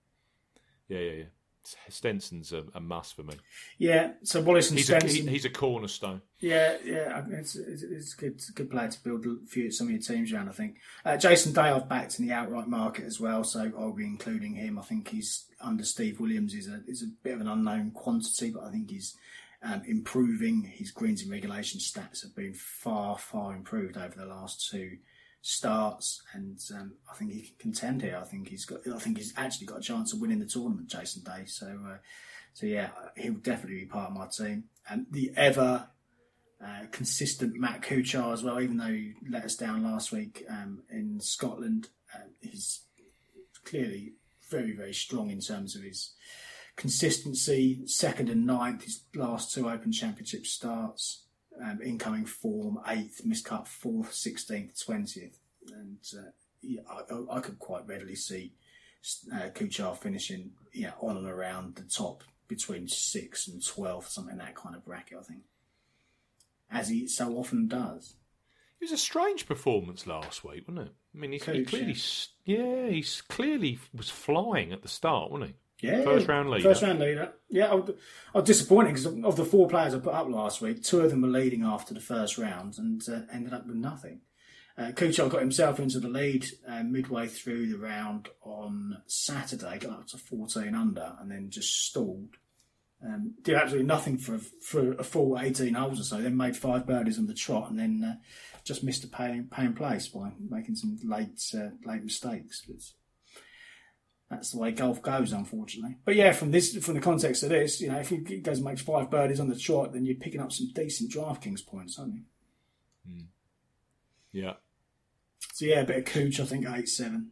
A: Stenson's a must for me.
B: Yeah, so Wallace and Stenson.
A: He's a cornerstone.
B: Yeah, it's a good player to build some of your teams around, I think. Jason Day I've backed in the outright market as well, so I'll be including him. I think he's under Steve Williams is a bit of an unknown quantity, but I think he's improving. His greens and regulation stats have been far, far improved over the last 2 starts, and I think he can contend here. I think he's actually got a chance of winning the tournament, Jason Day. So yeah, he'll definitely be part of my team. And the ever consistent Matt Kuchar as well, even though he let us down last week in Scotland, he's clearly very, very strong in terms of his consistency. 2nd and 9th, his last 2 Open Championship starts. Incoming form 8th, miscut 4th, 16th, 20th, and I could quite readily see Kuchar finishing on and around the top between 6th and 12th, something in that kind of bracket. I think, as he so often does.
A: It was a strange performance last week, wasn't it? I mean, he clearly was flying at the start, wasn't he?
B: Yeah,
A: First round leader.
B: Yeah, I was disappointed because of the 4 players I put up last week, 2 of them were leading after the first round and ended up with nothing. Kuchar got himself into the lead midway through the round on Saturday, got up to 14 under, and then just stalled. Did absolutely nothing for a full 18 holes or so. Then made 5 birdies on the trot, and then just missed a paying place by making some late mistakes. But that's the way golf goes, unfortunately. But yeah, from the context of this, if he goes and makes 5 birdies on the trot, then you're picking up some decent DraftKings points, aren't you?
A: Yeah.
B: So yeah, a bit of Cooch, I think 8-7.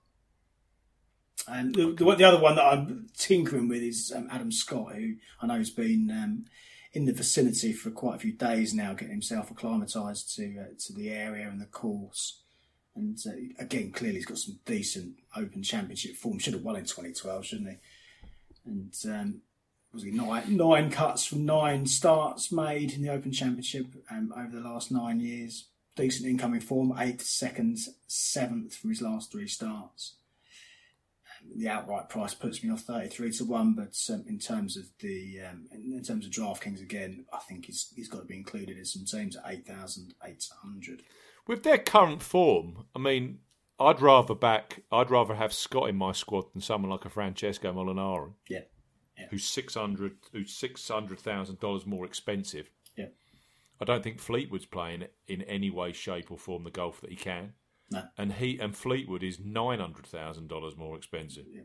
B: And the other one that I'm tinkering with is Adam Scott, who I know has been in the vicinity for quite a few days now, getting himself acclimatised to the area and the course. And again, clearly he's got some decent Open Championship form. Should have won in 2012, shouldn't he? And was he 9 cuts from 9 starts made in the Open Championship over the last 9 years. Decent incoming form, 8th, 2nd, 7th from his last 3 starts. The outright price puts me off 33-1, but in terms of DraftKings again, I think he's got to be included in some teams at 8,800.
A: With their current form, I mean, I'd rather have Scott in my squad than someone like a Francesco Molinari.
B: Yeah.
A: Who's $600,000 more expensive.
B: Yeah.
A: I don't think Fleetwood's playing in any way, shape, or form the golf that he can.
B: No.
A: And Fleetwood is $900,000 more expensive.
B: Yeah.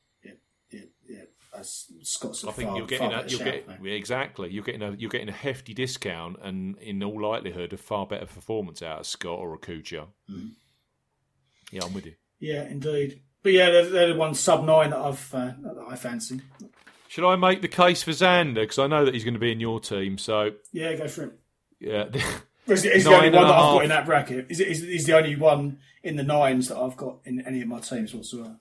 B: Scott's
A: I think you're getting a hefty discount, and in all likelihood, a far better performance out of Scott or a Kuchar.
B: Mm.
A: Yeah, I'm with you.
B: Yeah, indeed. But yeah, they're the ones sub-9 that I fancy.
A: Should I make the case for Xander? Because I know that he's going to be in your team. So
B: yeah, go for it.
A: Yeah,
B: He's the only one that I've got in that bracket. He's the only one in the 9s that I've got in any of my teams whatsoever.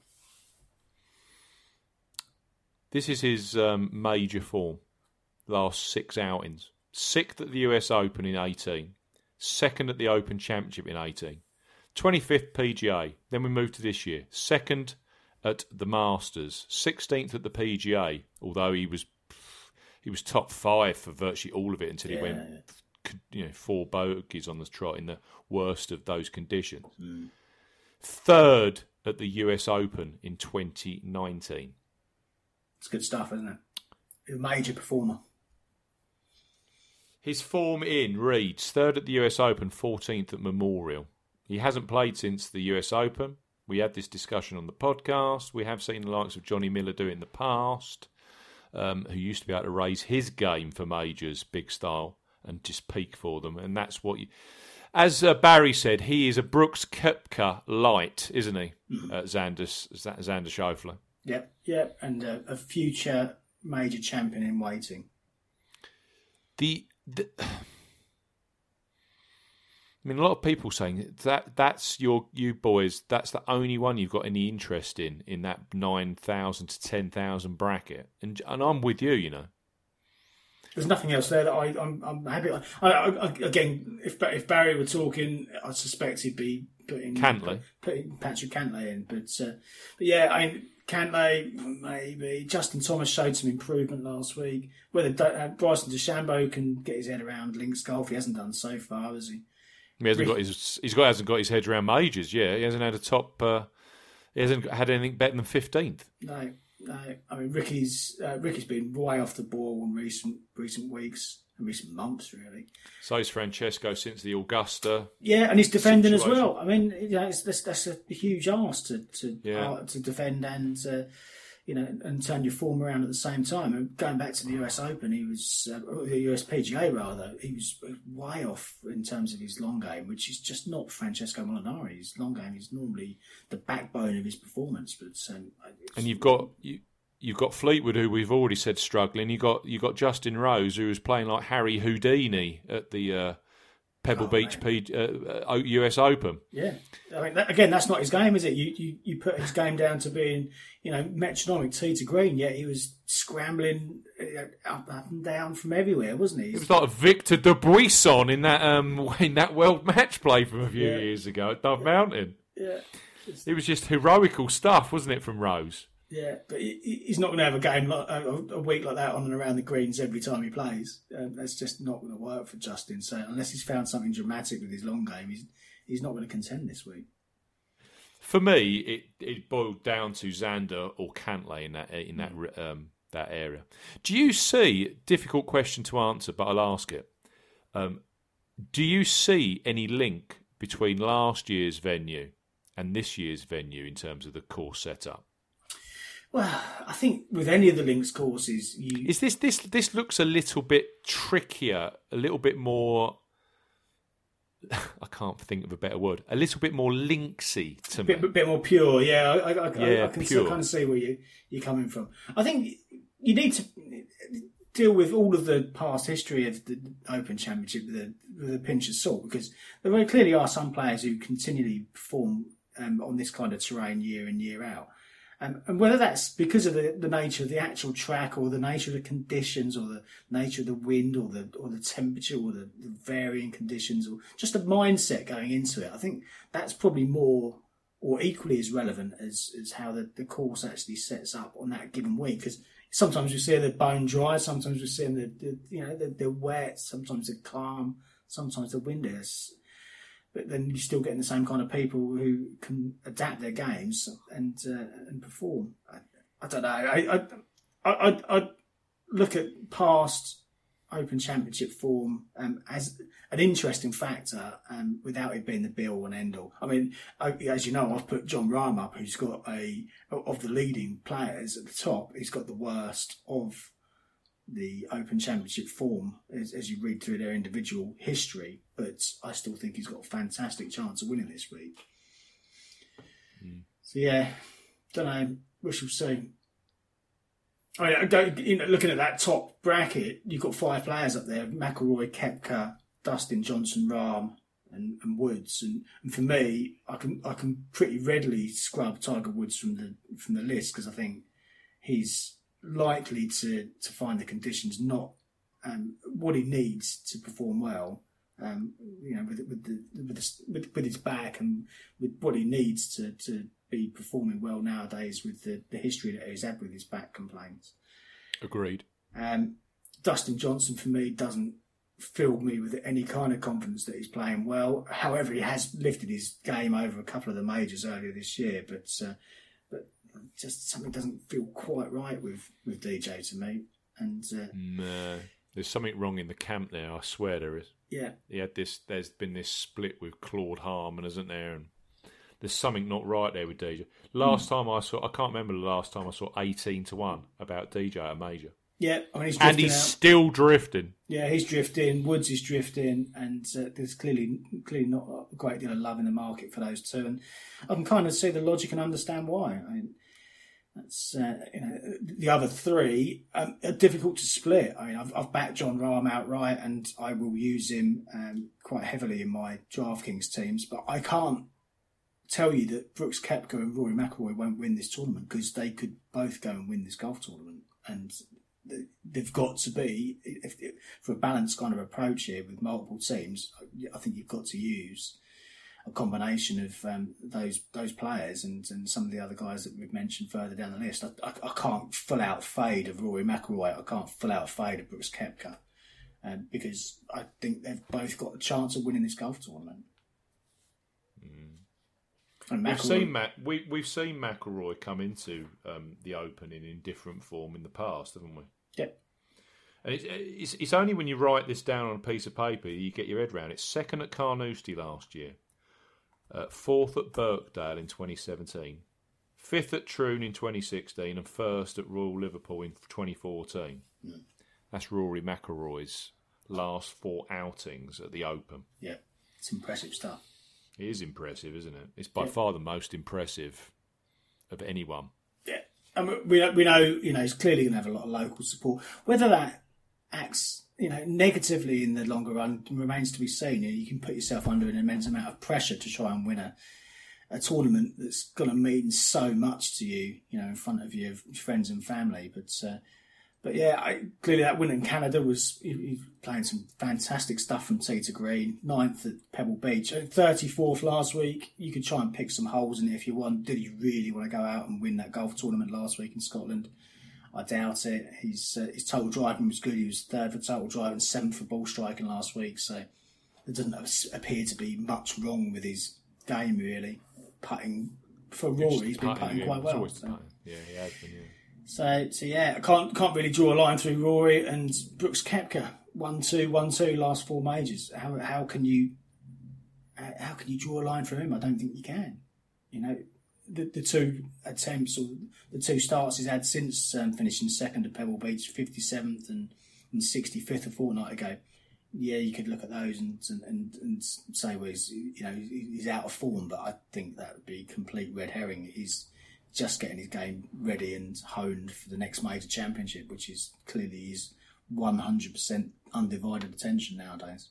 A: This is his major form. Last 6 outings. 6th at the US Open in 18. 2nd at the Open Championship in 18. 25th PGA. Then we move to this year. 2nd at the Masters. 16th at the PGA. Although he was top 5 for virtually all of it until he went 4 bogeys on the trot in the worst of those conditions. 3rd at the US Open in 2019.
B: It's good stuff, isn't it? A major performer.
A: His form reads 3rd at the US Open, 14th at Memorial. He hasn't played since the US Open. We had this discussion on the podcast. We have seen the likes of Johnny Miller do it in the past, who used to be able to raise his game for majors, big style, and just peak for them. And that's what as Barry said, he is a Brooks Koepka light, isn't he? Xander Schauffele.
B: Yep, and a future major champion in waiting.
A: I mean, a lot of people saying that's you boys. That's the only one you've got any interest in that 9,000 to 10,000 bracket, and I'm with you. You know,
B: there's nothing else there that I'm happy. Again, if Barry were talking, I suspect he'd be putting Patrick Cantlay in, but yeah, I mean, Cantlay maybe. Justin Thomas showed some improvement last week. Whether Bryson DeChambeau can get his head around links golf, he hasn't done so far, has he?
A: He hasn't got his head around majors. Yeah, he hasn't had a top. He hasn't had anything better than 15th.
B: No. I mean, Ricky's been way off the ball in recent weeks and recent months, really. So
A: is Francesco since the Augusta.
B: Yeah, and he's defending situation as well. I mean, that's a huge ask to defend and and turn your form around at the same time. And going back to the US Open, he was the US PGA rather. He was way off in terms of his long game, which is just not Francesco Molinari. His long game is normally the backbone of his performance. But
A: and you've got Fleetwood, who we've already said struggling. You got Justin Rose, who was playing like Harry Houdini at the Pebble Beach US Open. Yeah,
B: I mean, that's not his game, is it? You put his game down to being, metronomic tee to green, yet he was scrambling up and down from everywhere, wasn't he?
A: It was like Victor Dubuisson in that World Match Play from a few years ago at Dove Mountain.
B: Yeah,
A: it was just heroical stuff, wasn't it, from Rose?
B: Yeah, but he's not going to have a game a week like that on and around the greens every time he plays. That's just not going to work for Justin. So unless he's found something dramatic with his long game, he's not going to contend this week.
A: For me, it boiled down to Xander or Cantlay in that area. Do you see, difficult question to answer, but I'll ask it. Do you see any link between last year's venue and this year's venue in terms of the course setup?
B: Well, I think with any of the links courses,
A: is this looks a little bit trickier, a little bit more. I can't think of a better word. A little bit more linksy to me.
B: A bit more pure, yeah. I can
A: pure.
B: kind of see where you're coming from. I think you need to deal with all of the past history of the Open Championship with a pinch of salt, because there very clearly are some players who continually perform on this kind of terrain year in, year out. And whether that's because of the nature of the actual track, or the nature of the conditions, or the nature of the wind, or the temperature, or the varying conditions, or just a mindset going into it, I think that's probably more or equally as relevant as how the course actually sets up on that given week. Because sometimes we see the bone dry, sometimes we see the wet, sometimes the calm, sometimes the windy. but then you're still getting the same kind of people who can adapt their games and perform. I don't know. I look at past Open Championship form as an interesting factor, without it being the be-all and end-all. I mean, as you know, I've put John Rahm up, who's got of the leading players at the top, he's got the worst of the Open Championship form as you read through their individual history, but I still think he's got a fantastic chance of winning this week. So yeah, don't know. We shall see. I mean, looking at that top bracket, you've got 5 players up there: McIlroy, Koepka, Dustin Johnson, Rahm, and Woods. And for me, I can pretty readily scrub Tiger Woods from the list, because I think he's likely to find the conditions not what he needs to perform well. With his back and with what he needs to be performing well nowadays, with the history that he's had with his back complaints.
A: Agreed.
B: Dustin Johnson, for me, doesn't fill me with any kind of confidence that he's playing well. However, he has lifted his game over a couple of the majors earlier this year, but just something doesn't feel quite right with DJ to me. And
A: no, there's something wrong in the camp there. I swear there is.
B: Yeah,
A: there's been this split with Claude Harmon, isn't there? And there's something not right there with DJ. Last time I can't remember the last time I saw 18-1 about DJ at a major.
B: Yeah, I mean, he's drifting
A: he's still drifting.
B: Yeah, he's drifting. Woods is drifting, and there's clearly not a great deal of love in the market for those two. And I can kind of see the logic and understand why. I mean, that's the other three are difficult to split. I mean, I've backed John Rahm outright, and I will use him quite heavily in my DraftKings teams. But I can't tell you that Brooks Koepka and Rory McIlroy won't win this tournament, because they could both go and win this golf tournament, and they've got to be, for a balanced kind of approach here with multiple teams. I think you've got to use a combination of those players and some of the other guys that we've mentioned further down the list. I can't full out fade of Rory McIlroy. I can't full out fade of Brooks Koepka, because I think they've both got a chance of winning this golf tournament. And
A: we've seen McIlroy come into the Open in different form in the past, haven't we?
B: Yeah.
A: And it's only when you write this down on a piece of paper you get your head around it. Second at Carnoustie last year, 4th at Birkdale in 2017, 5th at Troon in 2016, and 1st at Royal Liverpool in 2014. Mm. That's Rory McIlroy's last 4 outings at the Open.
B: Yeah, it's impressive stuff.
A: It is impressive, isn't it? It's by far the most impressive of anyone.
B: Yeah, and we know he's clearly going to have a lot of local support. Whether that acts negatively in the longer run remains to be seen. You can put yourself under an immense amount of pressure to try and win a tournament that's going to mean so much to you, in front of your friends and family. But yeah, clearly that win in Canada was he playing some fantastic stuff from tee to green. 9th at Pebble Beach, 34th last week. You could try and pick some holes in it if you want. Did he really want to go out and win that golf tournament last week in Scotland? I doubt it. His total driving was good. He was 3rd for total driving, 7th for ball striking last week. So there doesn't appear to be much wrong with his game really. Putting for Rory, he's been putting quite well.
A: Yeah, he has been. Yeah.
B: So yeah, I can't really draw a line through Rory and Brooks Koepka. 1-2, 1-2 last 4 majors. How can you draw a line from him? I don't think you can. The 2 attempts or the 2 starts he's had since finishing 2nd at Pebble Beach, 57th and 65th a fortnight ago. Yeah, you could look at those and say, well, he's out of form, but I think that would be complete red herring. He's just getting his game ready and honed for the next major championship, which is clearly his 100% undivided attention nowadays.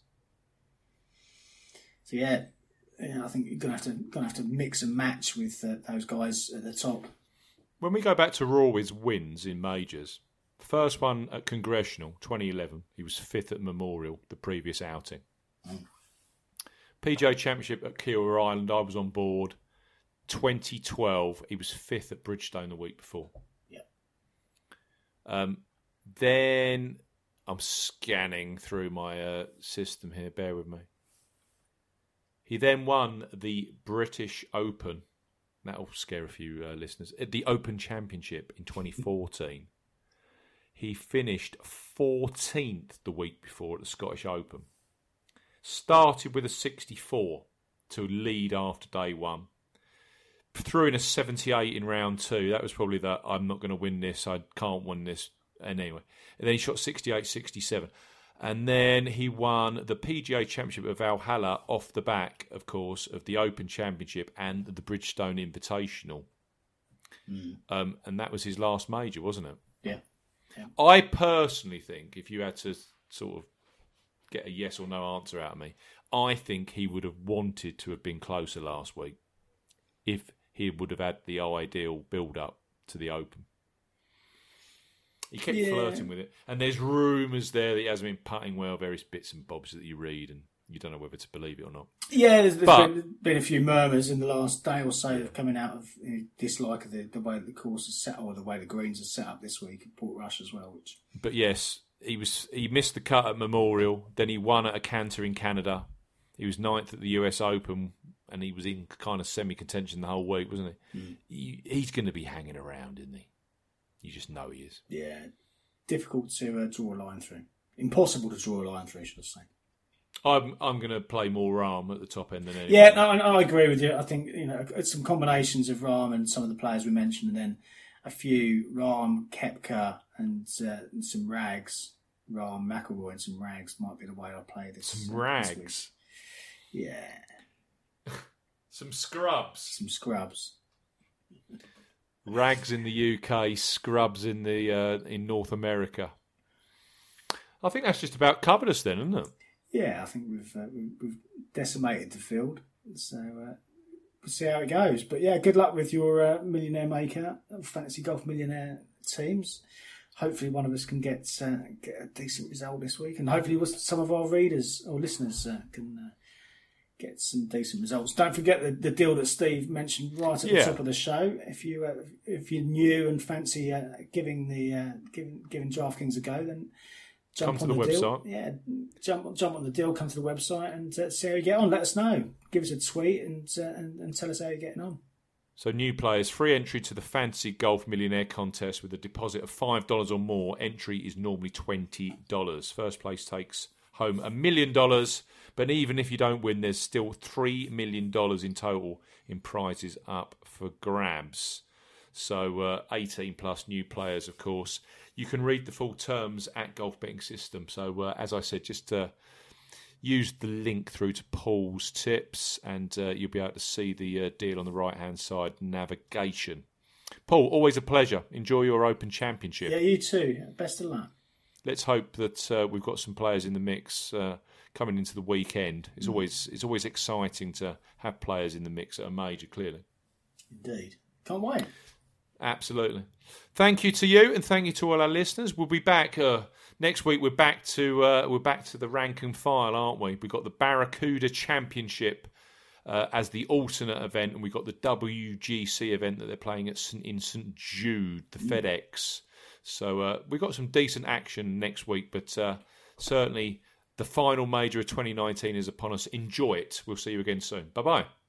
B: So yeah, I think you're gonna have to mix and match with those guys at the top.
A: When we go back to Rory's wins in majors, first one at Congressional 2011, he was 5th at Memorial the previous outing. PGA Championship at Kiawah Island, I was on board. 2012, he was 5th at Bridgestone the week before.
B: Yeah.
A: Then I'm scanning through my system here. Bear with me. He then won the British Open. That'll scare a few listeners. At the Open Championship in 2014. He finished 14th the week before at the Scottish Open. Started with a 64 to lead after day one. Threw in a 78 in round two. That was probably the, I'm not going to win this, I can't win this. And anyway. And then he shot 68, 67. And then he won the PGA Championship of Valhalla off the back, of course, of the Open Championship and the Bridgestone Invitational. And that was his last major, wasn't it?
B: Yeah.
A: I personally think, if you had to sort of get a yes or no answer out of me, I think he would have wanted to have been closer last week if he would have had the ideal build-up to the Open. He kept flirting with it. And there's rumours there that he hasn't been putting well, various bits and bobs that you read, and you don't know whether to believe it or not.
B: Yeah, there's been a few murmurs in the last day or so coming out of dislike of the way the course is set, or the way the greens are set up this week at Portrush as well.
A: But yes, he missed the cut at Memorial, then he won at a canter in Canada. He was 9th at the US Open, and he was in kind of semi-contention the whole week, wasn't he? He's going to be hanging around, isn't he? You just know he is.
B: Yeah, difficult to draw a line through. Impossible to draw a line through, should I say. I'm
A: going to play more Rahm at the top end than anyone.
B: Yeah, no, I agree with you. I think some combinations of Rahm and some of the players we mentioned, and then a few Rahm, Koepka, and some Rags. Rahm, McIlroy, and some Rags might be the way I play this.
A: Some Rags.
B: This yeah.
A: Some scrubs.
B: Some scrubs.
A: Rags in the UK, scrubs in North America. I think that's just about covered us then, isn't it?
B: Yeah, I think we've decimated the field, so we'll see how it goes. But yeah, good luck with your Millionaire Maker, Fantasy Golf Millionaire teams. Hopefully, one of us can get a decent result this week, and hopefully, some of our readers or listeners can get some decent results. Don't forget the deal that Steve mentioned right at the top of the show. If you're new and fancy giving DraftKings a go, then jump on the website. Deal. Yeah, jump on the deal. Come to the website and see how you get on. Let us know. Give us a tweet and tell us how you're getting on.
A: So new players, free entry to the Fantasy Golf Millionaire Contest with a deposit of $5 or more. Entry is normally $20. First place takes home $1 million. But even if you don't win, there's still $3 million in total in prizes up for grabs. So 18 plus new players, of course. You can read the full terms at Golf Betting System. So as I said, just use the link through to Paul's tips, and you'll be able to see the deal on the right-hand side navigation. Paul, always a pleasure. Enjoy your Open Championship.
B: Yeah, you too. Best of luck.
A: Let's hope that we've got some players in the mix coming into the weekend. It's always exciting to have players in the mix at a major, clearly.
B: Indeed. Can't wait.
A: Absolutely. Thank you to you, and thank you to all our listeners. We'll be back next week. We're back to the rank and file, aren't we? We've got the Barracuda Championship as the alternate event, and we've got the WGC event that they're playing in St Jude, the FedEx. So we've got some decent action next week, but certainly the final major of 2019 is upon us. Enjoy it. We'll see you again soon. Bye-bye.